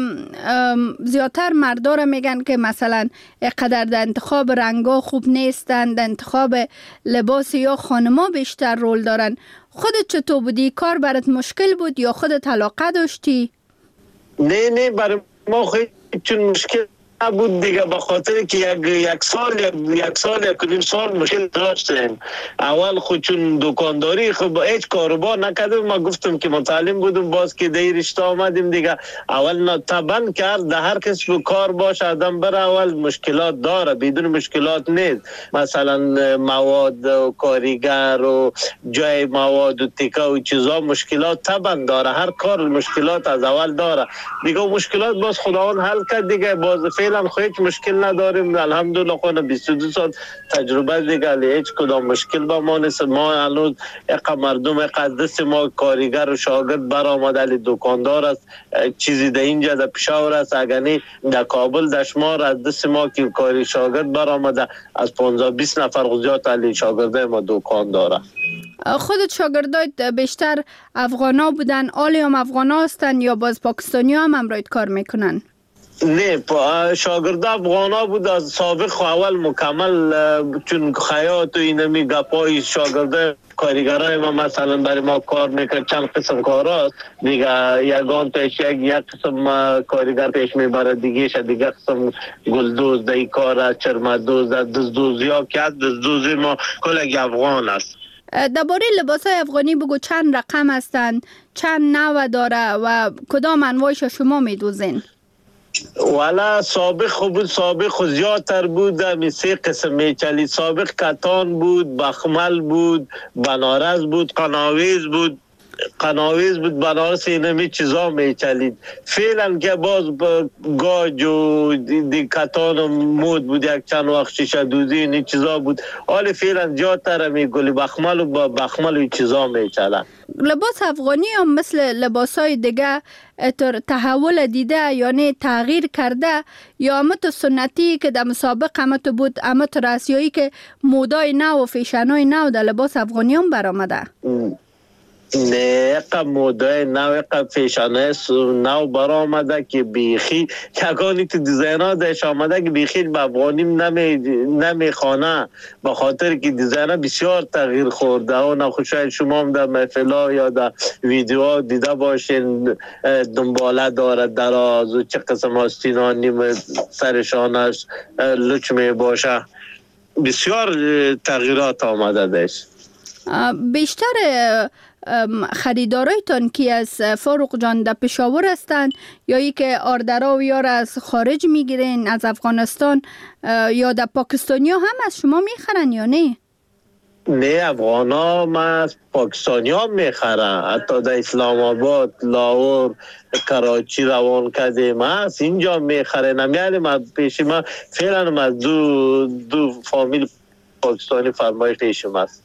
زیادتر مردا را میگن که مثلا اقدر در انتخاب رنگا خوب نیستن، در انتخاب لباس یا خانما بیشتر رول دارن. خودت چطور بودی؟ کار برات مشکل بود یا خودت علاقه داشتی؟ نه نه برای ما خیلی چون مشکل بود دیگه، به خاطر که یک یک سال یک سال یک نیم سال مشکل داشتیم. اول خود چون دکانداری خب هیچ کاروبار نکردم. ما گفتم که متعلم بودم، باز که در رشته آمدیم دیگه. اول طبعا کرد در هر کسب کار باشه آدم بره اول مشکلات داره، بدون مشکلات نیست. مثلا مواد و کاریگر و جای مواد و تیکه و چیزا مشکلات طبعا داره. هر کار مشکلات از اول داره دیگه. مشکلات باز خداوند حل کرد دیگه. باز فعلا هیچ مشکل نداریم الحمدلله. خود بیست و دو سال تجربه دیگه، هیچ کدام مشکل با ما نیست. ما هنوز یک مردم یک از دست ما کارگر و شاگرد برآمده، دکاندار است، چیزی در اینجا در پشاور است. اگر نه در کابل در شمار از دست ما که کاری شاگرد برآمده، از پانزده بیست نفر غزیات علی شاگرده ما دکان داره. خودت شاگردات بیشتر افغانا بودن؟ آلی هم افغانا هستن یا باز پاکستانی هم امرایت کار میکنن؟ نه شاگرد افغانا بود از سابق اول مکمل، چون خیاط و اینمی گپای شاگرده کارگرای ما مثلا برای ما کار میکرد. چند قسم کار هست دیگه، یگان پیش یک یک قسم کارگر پیش میبره دیگه شد دیگه قسم گلدوز در این کار است، چرمدوز، دزدوزی ها که از دزدوزی ما کلک افغان است. درباره لباس های افغانی بگو، چند رقم هستند، چند نوع داره و کدام انواعش شما میدوزین؟ والا سابق خوب سابق خو زیادتر بود. می سه قسم میچلی. سابق کتان بود، بخمل بود، بنارس بود، قناویز بود. قناویز بود بنابراین اینمی چیزا میچلید. فعلا که باز با گاج و دیکتان مود بود یک چند وقت شیشه دوزی این چیزا بود. حالی فعلا زیادتر می گلی بخمل و با بخمل و چیزا میچلن. لباس افغانی هم مثل لباسای دیگه تحول دیده یعنی تغییر کرده یا امت سنتی که در مسابق امت بود امت رسیایی که مودای نو و فیشنای نو در لباس افغانی هم برآمده؟ نه اقا مودای نو اقا فیشنای نو برآمده که بیخی یکانی تو دیزاین ها داشت آمده که بیخی به افغانیم نمی نمیخوانه به خاطر که دیزاین ها بسیار تغییر خورده و نخوشاید شما هم در محفلا یا در ویدیو دیده باشین دنباله داره دراز و چه قسم آستینا نیم سرشانش لچ می باشه بسیار تغییرات آمده داشت. بیشتر خریدارایتان کی از فاروق جان در پشاور هستند یا ای که آردرا و یار از خارج میگیرین از افغانستان یا در پاکستانی ها هم از شما میخرن یا نه؟ نه افغان ها ما از پاکستانی ها میخرن حتی در اسلام آباد لاهور کراچی روان کردیم ما از اینجا میخرن نمیالی ما پیش ما فعلا از دو, دو فامیل پاکستانی فرمایش پیشم است.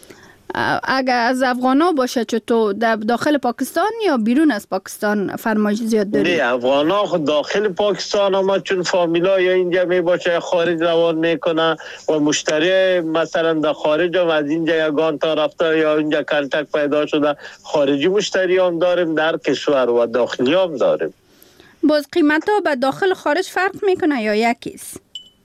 اگر از افغانا باشه چطور در داخل پاکستان یا بیرون از پاکستان فرمایش زیاد داری؟ نه افغانا خود داخل پاکستان اما چون فامیلا یا اینجا می باشه خارج روان میکنه و مشتری مثلا در خارج هم از اینجا یگان تا رفته یا اینجا کنتک پیدا شده خارجی مشتری هم داریم در کشور و داخلی هم داریم. باز قیمت ها به داخل خارج فرق میکنه یا یکیست؟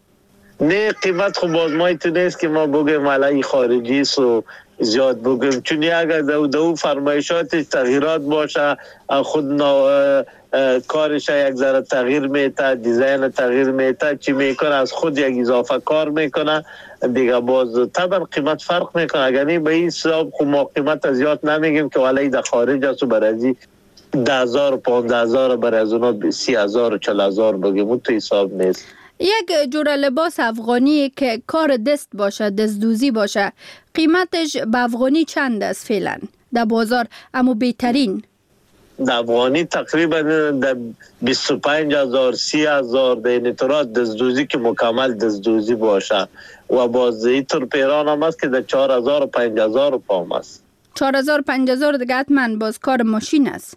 نه قیمت خب باز ما ایتو نیست که ما بگیم علی خارجی سو زیاد بگیم چون اگر دو دو فرمایشات تغییرات باشه خود نا کارش یک ذره تغییر میته دیزاین تغییر میته چی میکنه از خود یک اضافه کار میکنه دیگه باز طبعا قیمت فرق میکنه. اگر نه به این حساب خب ما قیمت زیاد نمیگیم که ولی در خارج است و برای ده هزار و پانزده هزار برای از اونا سی هزار و چل هزار بگیم اون تو حساب نیست. یک جور لباس افغانی که کار دست باشه دستدوزی باشه قیمتش به افغانی چند است فعلا در بازار اما بهترین؟ در افغانی تقریبا در بیست و پنج هزار سی هزار در این طورات دستدوزی که مکمل دستدوزی باشه و باز اینطور پیران هم است که در چهار هزار و پنج هزار پام است. چهار هزار و پنج هزار دیگه حتما باز کار ماشین است.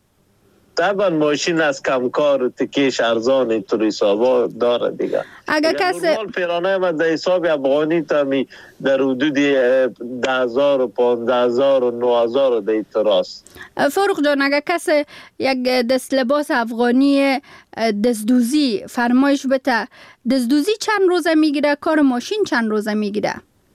طبعا ماشین از کمکار و تکیش ارزان اینطور حسابا داره دیگه. اگر کسی نورمال پیرانه من در حساب افغانی تامی در حدود ده هزار و پانزده هزار و نه هزار در اینطور است. فاروق جان اگر کسی یک دست لباس افغانی دستدوزی فرمایش بده دستدوزی چند روزه میگیره کار ماشین چند روزه میگیره؟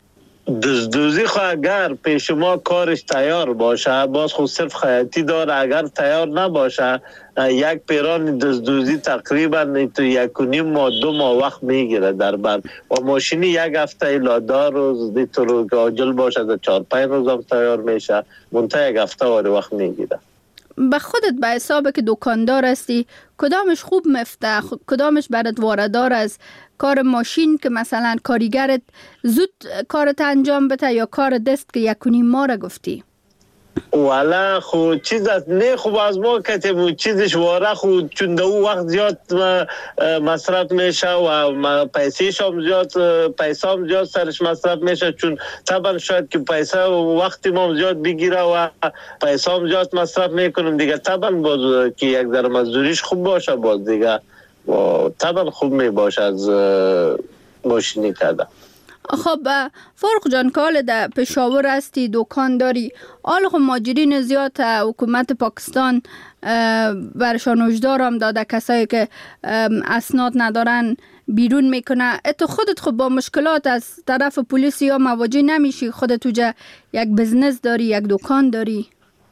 دزدوزی خو اگر پیش ما کارش تیار باشه باز خود صرف خیاطی داره اگر تیار نباشه یک پیران دزدوزی تقریبا تو یک و نیم ماه دو ماه وقت میگیره در بر و ماشینی یک هفته الا دار روز دیتر که عاجل باشه در چهار پنج روز هم تیار میشه منتها یک هفته واری وقت میگیره. به خودت به حساب که دکاندار هستی کدامش خوب مفته کدامش برات واردار است کار ماشین که مثلا کاریگرت زود کارت انجام بده یا کار دست که یکونی ما را گفتی؟ والا خو چیز از نه خوب از ما کتیم چیزش واره خود چون دو وقت زیاد مصرف میشه و پیسیش هم زیاد پیسه هم زیاد سرش مصرف میشه چون طبعا شاید که پیسه و وقتی ما زیاد بگیره و پیسه هم زیاد مصرف میکنیم دیگه طبعا باز که یک در مزدوریش خوب باشه باز دیگه و طبعا خوب می باشه از ماشینی کرده. خب فاروق جان که حال در پشاور هستی دکان داری حال خب ماجرین زیاد حکومت پاکستان برشان هشدار هم داده کسایی که اسناد ندارن بیرون میکنه تو خودت خب با مشکلات از طرف پلیس یا مواجه نمیشی خودت توجه یک بزنس داری یک دکان داری؟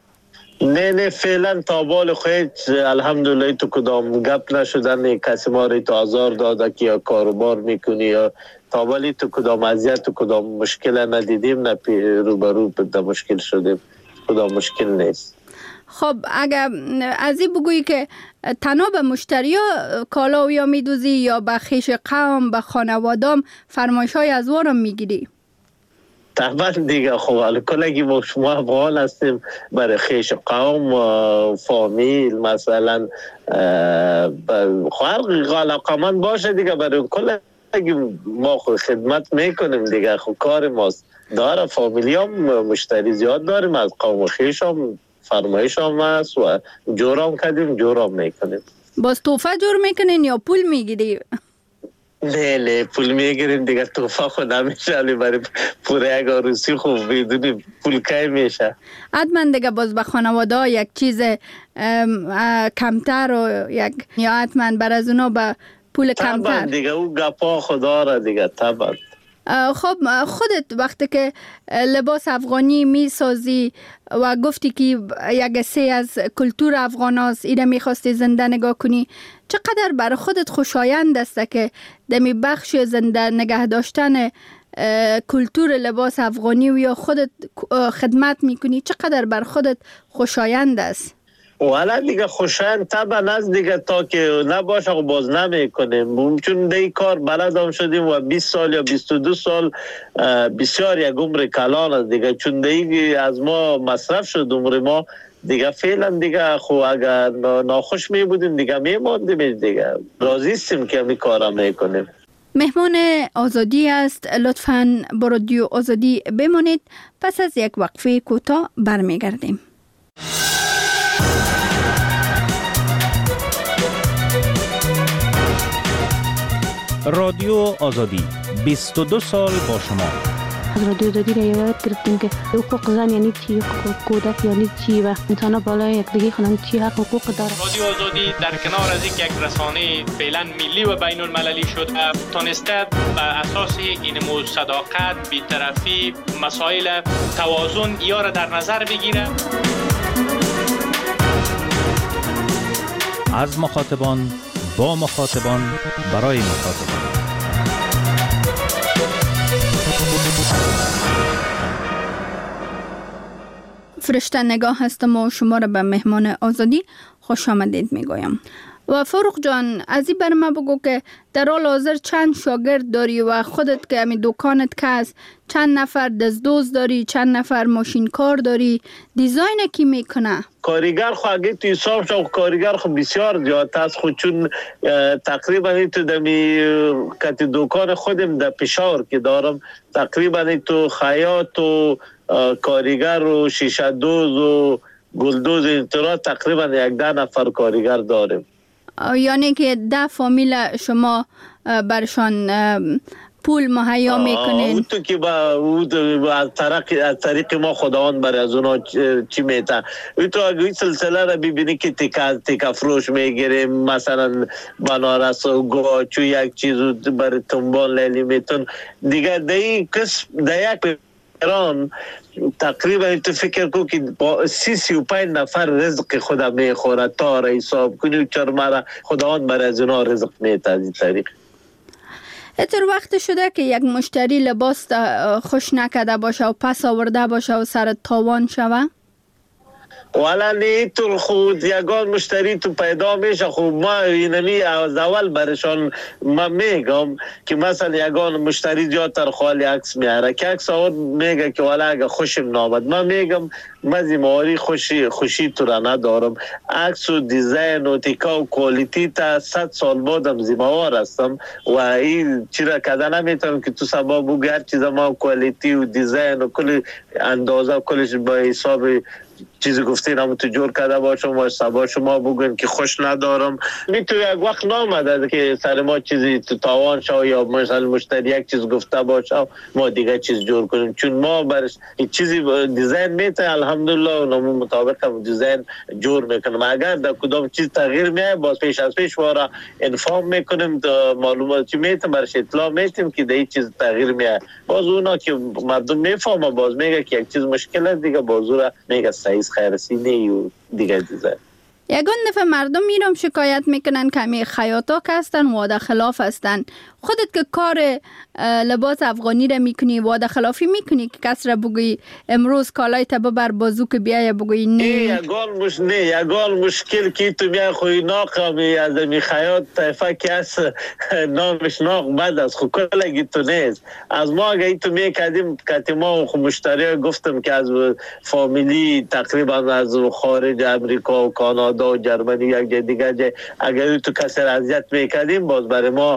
نه نه فعلا تا بال خود الحمدلله تو کدام گپ نشدن کسی ما رو تو آزار داده که یا کاروبار میکنی یا تا بالی تو کدام اذیت تو کدام مشکل ندیدیم نه روبرو به مشکل شدیم کدام مشکل نیست. خب اگر از این بگویی که تنها به مشتری ها کالا یا میدوزی یا به خیش قوم به خانوادام فرمایش های از وارم میگیری؟ طبعا دیگه خب کلگی ما شما افغان هستیم برای خیش قوم و فامیل مثلا خرق علاقمند باشه دیگه برای کلگی ما خود خدمت میکنیم دیگه خب کار ماست داره فامیلی هم مشتری زیاد داریم از قوم خیش هم فرمایش هم هست و جور هم کردیم جور هم میکنیم. باز توفه جور میکنین یا پول میگیری؟ نه نه پول میگیریم دیگه توفه خود نمیشه علی برای پوره یک عروسی خوب بدونیم پول کی میشه. حتما دیگه باز به خانواده ها یک چیز کمتر و یک یا حتما بر از اونا به پول کمتر. طبعا دیگه او گپا خدا را دیگه طبعا. خب خودت وقتی که لباس افغانی می سازی و گفتی که یک سه از کلتور افغان هست ایره می خواستی زنده نگاه کنی، چقدر برای خودت خوشایند است که دمی بخش زنده نگه داشتن کلتور لباس افغانی و یا خودت خدمت می کنی، چقدر برای خودت خوشایند است؟ والا دیگه خوشایند طبعا از دیگه تا که نباشه خب باز نمی کنیم چون دی کار بلد هم شدیم و بیست سال یا بیست و دو سال بسیار یک عمر کلان است دیگه چون دی از ما مصرف شد عمر ما دیگه فعلا دیگه خب اگر ناخوش می بودیم دیگه می ماندیم دیگه راضی هستیم که می کارا می کنیم. مهمان آزادی است، لطفاً با رادیو آزادی بمانید، پس از یک وقفه کوتاه برمیگردیم. رادیو آزادی بیست و دو سال با شما. از رادیو آزادی را یاد گرفتیم که حقوق زن یعنی چی، حقوق کودک یعنی چی و انسان بالای یکدیگه خونن چی حق حقوق داره. رادیو آزادی در کنار از یک رسانه فعلا ملی و بین المللی شد تونسته بر اساس این مو صداقت، بی‌طرفی، مسائل توازن یا را در نظر بگیره. از مخاطبان با مخاطبان برای مخاطبان. فرشته نگاه هستم و شما را به مهمان آزادی خوش آمدید میگویم. و فاروق جان از این بر ما بگو که در حال حاضر چند شاگرد داری و خودت که همی دکانت که هست چند نفر دزدوز داری، چند نفر ماشین کار داری، دیزاین کی میکنه؟ کارگر خو اگه تو حساب شو کارگر خو بسیار زیاد است خود چون تقریبا تو دمی کت دکان خودم در پشاور که دارم تقریبا تو خیاط و کارگر و شیشه دوز و گلدوز اینطورا تقریبا یک ده نفر کارگر داریم. یعنی که ده فامیل شما برشان پول مهیا میکنین؟ او تو که با از طریق از طریق ما خداوند بر از اونا چی میتن او تو اگه این سلسله را ببینی که تیکا تیکا فروش میگیریم مثلا بنارس و گاچو یک چیز بر تنبال لیلی میتون دیگه دی کس دیک ایران تقریبا تو فکر کو که با سی سی و پنج نفر رزق خدا میخوره تا را حساب کنی چرمارا خداوند بر از اونا رزق میته از این طریق. اتر وقت شده که یک مشتری لباس خوش نکده باشه و پس آورده باشه و سر تاوان شوه؟ والا نه تو خود یگان مشتری تو پیدا میشه خب ما اینمی از اول برشان ما میگم که مثلا یگان مشتری زیادتر خالی عکس میاره که عکس آورد میگه که والا اگه خوشم نامد ما میگم مزیماری خوشی خوشی تو را ندارم عکس و دیزاین و تیکا و کوالیتی تا صد سال بعدم زیموار هستم و این چرا کده نمیتونم که تو سبا بگی هر چیز ما کوالیتی و دیزاین و کل اندازه و کلش با حساب چیزی گفتین هم تو جور کرده باشم و سبا شما بگوین که خوش ندارم می تو یک وقت نامده که سر ما چیزی تو تاوان شو یا مثلا مشتری یک چیز گفته باشه ما دیگه چیز جور کنیم چون ما برش چیزی دیزاین میته الحمدلله و نمون مطابق هم دیزاین جور میکنم اگر در کدام چیز تغییر میه باز پیش از پیش وارا انفارم میکنیم معلومات چی میتیم برش اطلاع میتیم که در این چیز تغییر میه باز اونا که مردم میفهمه باز میگه که یک چیز مشکل است دیگه باز را میگه سایز خیرسی نیو دیگه دیزاین. یگان دفعه مردم میرم شکایت میکنن که همی خیاطا که هستن وعده خلاف هستن. خودت که کار لباس افغانی را میکنی وعده خلافی میکنی که کس را بگوی امروز کالای تا ببر بازو که بیای بگوی نه؟ یگان مش نه یگان مشکل که تو میای خوی ناقمی از می خیاط طایفه که هست نامش ناق بد است خو کلگی تو نیست. از ما اگه تو میکردیم که ما خو مشتری گفتم که از فامیلی تقریبا از خارج امریکا و کانادا و جرمنی یک جای دیگه اگر تو کسی را اذیت میکردیم باز برای ما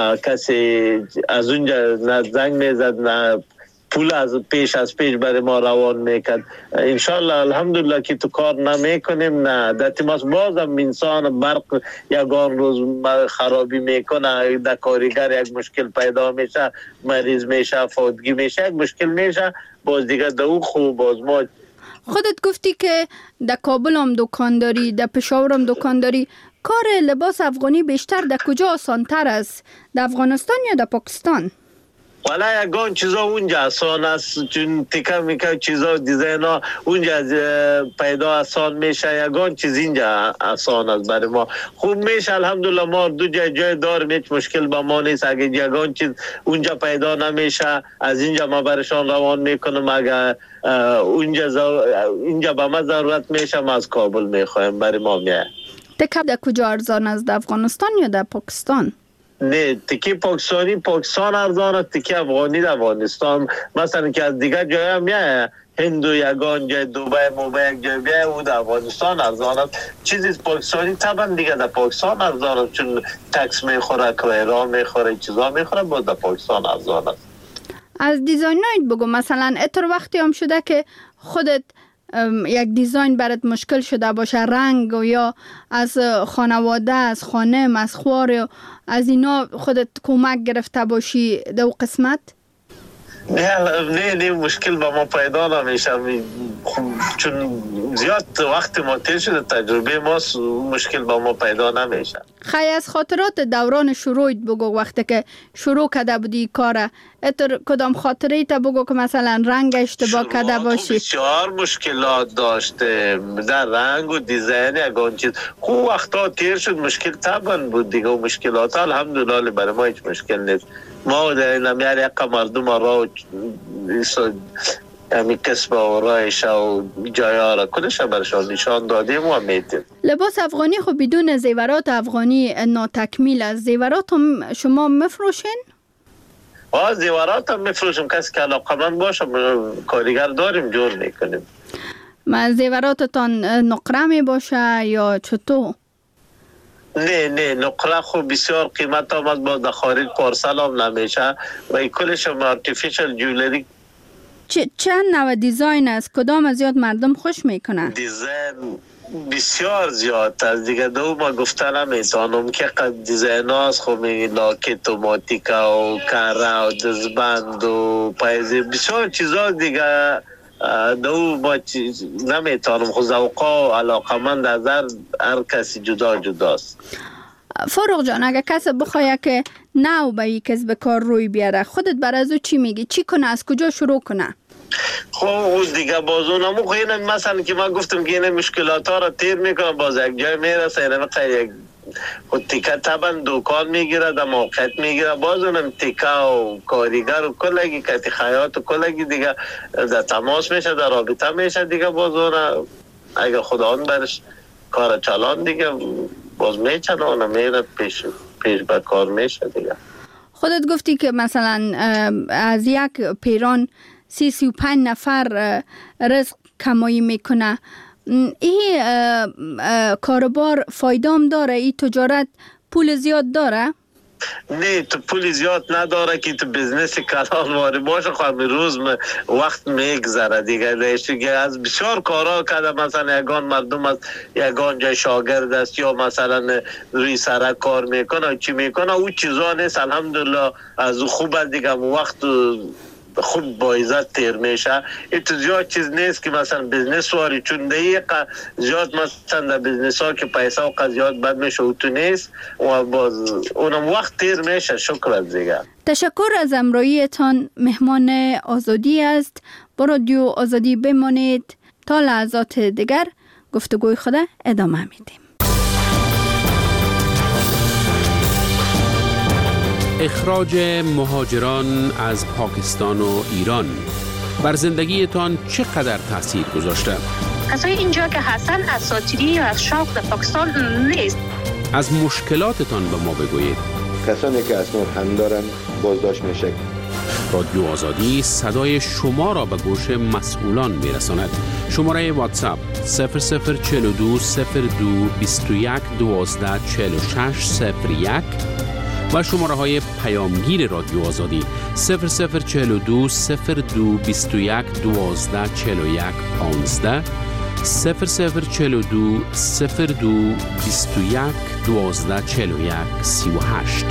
کسی از اونجا نه زنگ میزد نه پول از پیش از پیش برای ما روان میکرد. انشالله الحمدلله که تو کار نمیکنیم نه دتی ماست بازم انسان برق یگان روز خرابی میکنه در کارگر یک مشکل پیدا میشه مریض میشه فوتگی میشه یک مشکل میشه باز دیگه دو خوب باز ما. خودت گفتی که در کابل هم دکان داری در پشاور هم دکان داری. کار لباس افغانی بیشتر در کجا آسان تر است؟ در افغانستان یا در پاکستان؟ والا یگان چیزا اونجا آسان است چون تیکه میکه چیزا دیزاین ها اونجا پیدا آسان میشه. یگان چیز اینجا آسان است برای ما خوب میشه الحمدلله. ما دو جای جای داریم هیچ مشکل با ما نیست. اگه یگان چیز اونجا پیدا نمیشه از اینجا ما برشان روان میکنم. اگه اونجا اینجا با ما ضرورت میشه ما از کابل میخوایم برای ما میه. تکه در کجا ارزان است در افغانستان یا در پاکستان؟ نه تکی پاکستانی پاکستان ارزان است تکی افغانی در افغانستان. مثلا که از دیگر جای هم میه هندو یگان جای دوبه موبه یک جای بیه او در افغانستان ارزان است. چیزی پاکستانی طبعا دیگه در پاکستان ارزان است چون تکس میخوره کرایه میخوره چیزا میخوره باز در پاکستان ارزان است. از دیزاینایت بگو مثلا اتر وقتی هم شده که خودت یک دیزاین برات مشکل شده باشه رنگ و یا از خانواده از خانم از خوار از اینا خودت کمک گرفته باشی دو قسمت؟ نه نه نه مشکل با ما پیدا نمیشه چون زیاد وقت ما تیر شده تجربه ما مشکل با ما پیدا نمیشه. خیلی از خاطرات دوران شروعت بگو وقتی که شروع کرده بودی کاره اتر کدام خاطره تا بگو که مثلا رنگ اشتباه کرده باشی؟ بسیار مشکلات داشته در رنگ و دیزاین یگان چیز خوب وقتا تیر شد مشکل طبعا بود دیگه و مشکلات الحمدلله برای ما هیچ مشکل نیست. ما در این همیار یک مردم را همی کسب و رایش و جایه را کلش برشان نشان دادیم و میتیم. لباس افغانی خب بدون زیورات افغانی ناتکمیل است. زیورات هم شما مفروشین؟ آه زیورات هم مفروشیم کسی که علاقه من باشه کارگر داریم جور میکنیم. ما زیوراتتان نقره می باشه یا چطور؟ نه نه نقره خوب بسیار قیمت هم از باز در خارج پارسل هم نمیشه و کلش هم آرتیفیشل جولری. چند نوع دیزاین است؟ کدام از زیاد مردم خوش میکنن؟ دیزاین بسیار زیاد است دیگه دو ما گفته نمیتونم که قد دیزاین هاست خب لاکت و ماتیکا و کاره و دزبند و پایزی بسیار چیزا دیگه دو با نمیتونم خود ذوقا و علاقه من در هر کسی جدا جداست. فاروق جان اگه کسی بخواه که نو به یک کسب کار روی بیاره خودت بر از او چی میگی؟ چی کنه؟ از کجا شروع کنه؟ خب او دیگه باز اونمو خیلی مثلا که من گفتم که این مشکلات ها را تیر میکنم باز یک جای میرسه اینه میخواه یک خود تیکه طبعا دوکان میگیره در موقعیت میگیره باز اونم تیکه و کاریگر و کلگی کتی خیاط و کلگی دیگه در تماس میشه در رابطه میشه دیگه باز اونه اگه خدا اون برش کار چلان دیگه باز میچنه اونه میره پیش پیش به کار میشه دیگه. خودت گفتی که مثلا از یک پیران سی سی و پنج نفر رزق کمایی میکنه. این کاربار فایدام داره؟ این تجارت پول زیاد داره؟ نه تو پول زیاد نداره که تو بزنس کلان واری باشه خواهد روز وقت میگذره دیگه دیگه از بسیار کارها کرده مثلا یگان مردم از یگان جای شاگرد است یا مثلا روی سرک کار میکنه چی میکنه او چیزا نیست الحمدلله از خوب است دیگه وقت خوب با عزت تیر میشه. ایت زیاد چیز نیست که مثلا بزنس واری چون دقیقه زیاد مثلا در بزنس ها که پیسه و قضیات بد میشه او تو نیست و باز اونم وقت تیر میشه. شکر دیگه. تشکر از امرویتان. مهمان آزادی است. با رادیو آزادی بمانید تا لحظات دیگر. گفتگوی خود ادامه میدیم. اخراج مهاجران از پاکستان و ایران بر زندگیتان چقدر تاثیر گذاشته؟ کسای اینجا که هستن اساطیری یا از شوق در پاکستان نیست. از مشکلاتتان به ما بگویید. کسانی که اسناد هم دارن بازداشت میشه. رادیو آزادی صدای شما را به گوش مسئولان میرساند. شماره واتساپ صفر صفر چهل و دو صفر دو بیست و یک دوازده چهل و شش صفر یک و شماره های پیامگیر رادیو آزادی صفر صفر چهل و دو صفر دو بیست و یک دوازده چهل و یک پانزده صفر صفر چهل و دو صفر دو بیست و یک دوازده چهل و یک سی و هشت.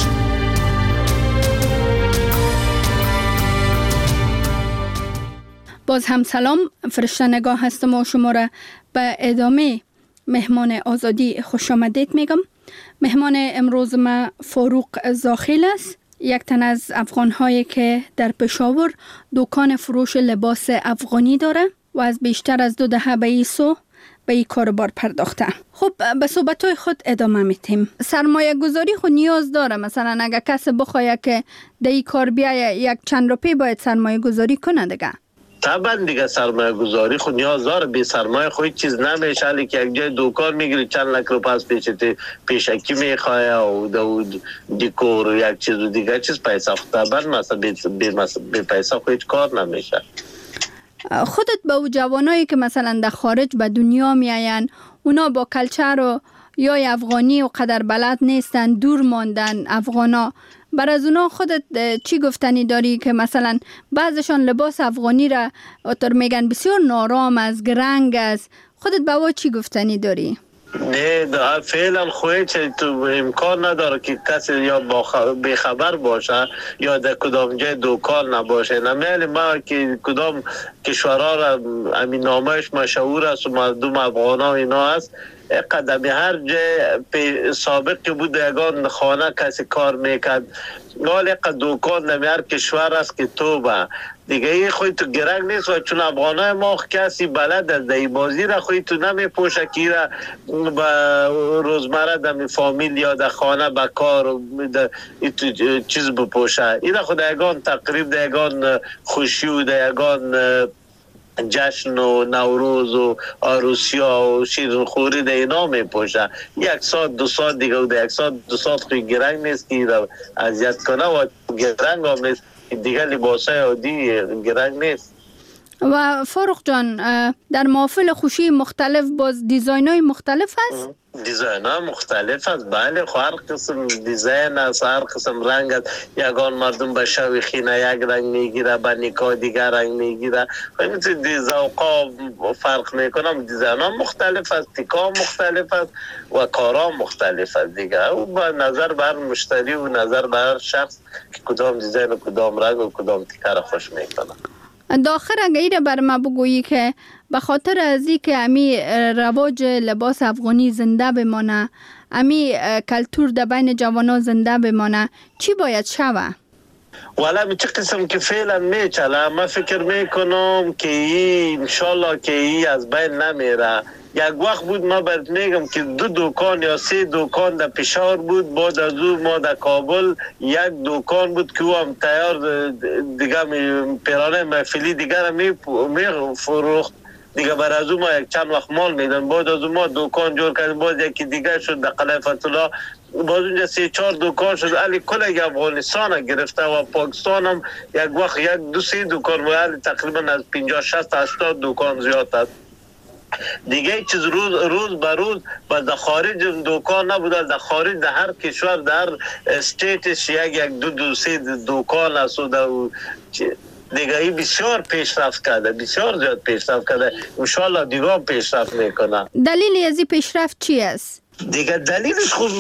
باز هم سلام، فرشته نگاه هستم و شما را به ادامه مهمان آزادی خوش آمدید میگم. مهمان امروز ما فاروق زاخیل است، یک تن از افغان‌هایی که در پشاور دکان فروش لباس افغانی داره و از بیشتر از دو دهه به این سو به این کاربار پرداخته. خب به صحبت‌های خود ادامه میتیم. سرمایه گذاری خود نیاز داره، مثلا اگر کسی بخواد که در این کار بیایه یک چند روپی باید سرمایه گذاری کنه دیگه. طبعا دیگه سرمایه گذاری خود نیاز داره، بی سرمایه خود چیز نمیشه. علی که یک جای دکان میگیری چند لک رو پس پیشتی پیشکی میخواه و دو دیکور و یک چیز و دیگه چیز پیسه خود طبعا مثلا بی, بی, بی پیسه خود کار نمیشه. خودت با جوانایی که مثلا در خارج به دنیا میاین، اونا با کلچر و یا افغانی و قدر بلد نیستن، دور ماندن افغانا، بر از اونا خودت چی گفتنی داری که مثلا بعضشان لباس افغانی را اتر میگن بسیار نارام از گرنگ است، خودت با او چی گفتنی داری؟ نه فعلا خوی چه تو امکان نداره که کسی یا بخبر باشه یا در کدام جای دکان نباشه. نمیلی ما که کدام کشورها را امین نامش مشهور است و مردم افغان ها اینا است، قدمی هر جای سابقی بود یگان خانه کسی کار میکرد، ولی دکان نمی هر کشور است که تو با دیگه ای خوی تو گرنگ نیست و چون افغانای ما کسی بلد از دی بازی را خوی تو نمی پوشه که را با روزمره دمی فامیل یا در خانه با کار و چیز بپوشه. این خود یگان تقریب در یگان خوشی و در یگان جشن و نوروز و عروسیا و شیرینخوری در اینا می پوشه. یک ساعت دو ساعت دیگه و در یک ساعت دو ساعت خوی گرنگ نیست که را اذیت کنه و گرنگ هم نیست دیگه، لباسای عادی گرنگ نیست. و فاروق جان در محافل خوشی مختلف باز دیزاین های مختلف هست؟ دیزاین ها مختلف هست، بله. هر قسم دیزاین هست، هر قسم رنگ هست. یگان مردم به شوی خینه یک رنگ میگیره، به نکاح دیگر رنگ میگیره، همین ذوقا فرق میکنم. دیزاین ها مختلف هست، تکا مختلف هست و کارا مختلف هست دیگه. او با نظر بر مشتری و نظر بر شخص که کدام دیزاین و کدام رنگ و کدام تکا را خوش میکنه. داخل اگه ایره بر ما بگویی که به خاطر از این که امی رواج لباس افغانی زنده بمانه، امی کلتور در بین جوانا زنده بمانه، چی باید شوه؟ والا می چه قسم که فعلا میچله، من فکر میکنم که این انشالله که این از بین نمیره. یک وقت بود ما برات میگم که دو دکان یا سه دکان در پشاور بود، بعد از او ما در کابل یک دکان بود که او هم تیار دیگه پیرانه محفلی دیگر می فروخت دیگه. بر از او ما یک چند وقت مال میدن، بعد از او ما دکان جور کردیم، بعد یکی دیگه شد در قلعه فتولا، باز اونجا سه چهار دکان شد. علی کل افغانستان گرفته و پاکستان هم یک وقت یک دو سه دکان بود، تقریبا از پنجاه شصت هشتاد دکان زیاد است دیگه. چیز روز روز به روز با در خارج دکان نبوده، در خارج در هر کشور در استیتش یک یک دو دو سه دکان است و در دیگه ای بسیار پیشرفت کرده، بسیار زیاد پیشرفت کرده. انشالله دیگه هم پیشرفت میکنه. دلیل از این پیشرفت چی است؟ دیگه دلیلش خود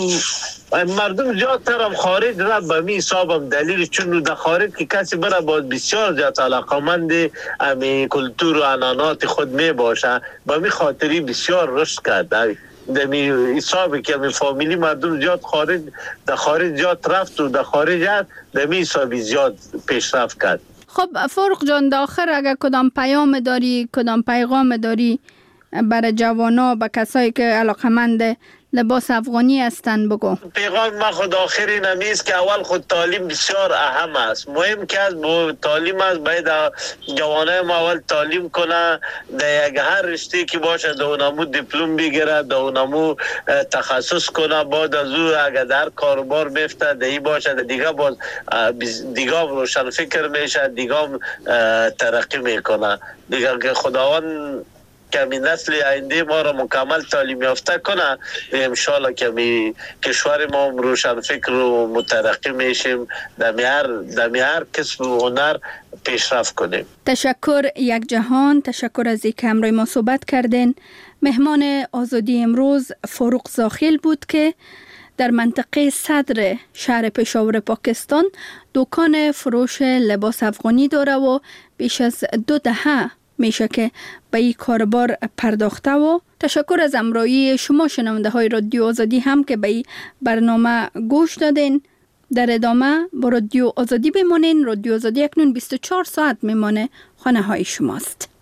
مردم زیادتر هم خارج را به می حسابم دلیلش، چون در خارج که کسی بره باید بسیار زیاد علاقمند امی کلتور و عنعنات خود می باشه، به می خاطری بسیار رشد کرده. در می حسابی که می فامیلی مردم زیاد خارج در خارج زیاد رفت و در خارج هست، در می حسابی زیاد پیشرفت کرد. خب فاروق جان، داخل اگر کدام پیام داری، کدام پیغام داری برای جوانا و کسایی که علاقمند لباس افغانی هستند بگو؟ پیغام ما خود آخری نمیست که اول خود تعلیم بسیار اهم است. مهم که از تعلیم است، باید جوانای ما اول تعلیم کنه، در یک هر رشته که باشه در اونمو دیپلم بگیره، در اونمو تخصص کنه، بعد از او اگر در کاروبار میفته دهی باشه دیگه باز دیگه روشن فکر میشه، دیگه ترقی میکنه. دیگه که خداوند کمی نسل آینده ما را مکمل تعلیم یافته کنه، انشالله کمی کشور ما روشن فکر و مترقی میشیم، در هر کسب و هنر پیشرفت کنیم. تشکر یک جهان، تشکر از اینکه همراه ما صحبت کردین. مهمان آزادی امروز فاروق زاخیل بود که در منطقه صدر شهر پشاور پاکستان دکان فروش لباس افغانی داره و بیش از دو دهه میشه که به این کاربار پرداخته. و تشکر از همراهی شما شنونده های رادیو آزادی هم که به این برنامه گوش دادین. در ادامه با رادیو آزادی بمانین. رادیو آزادی اکنون بیست و چهار ساعت میمانه خانه های شماست.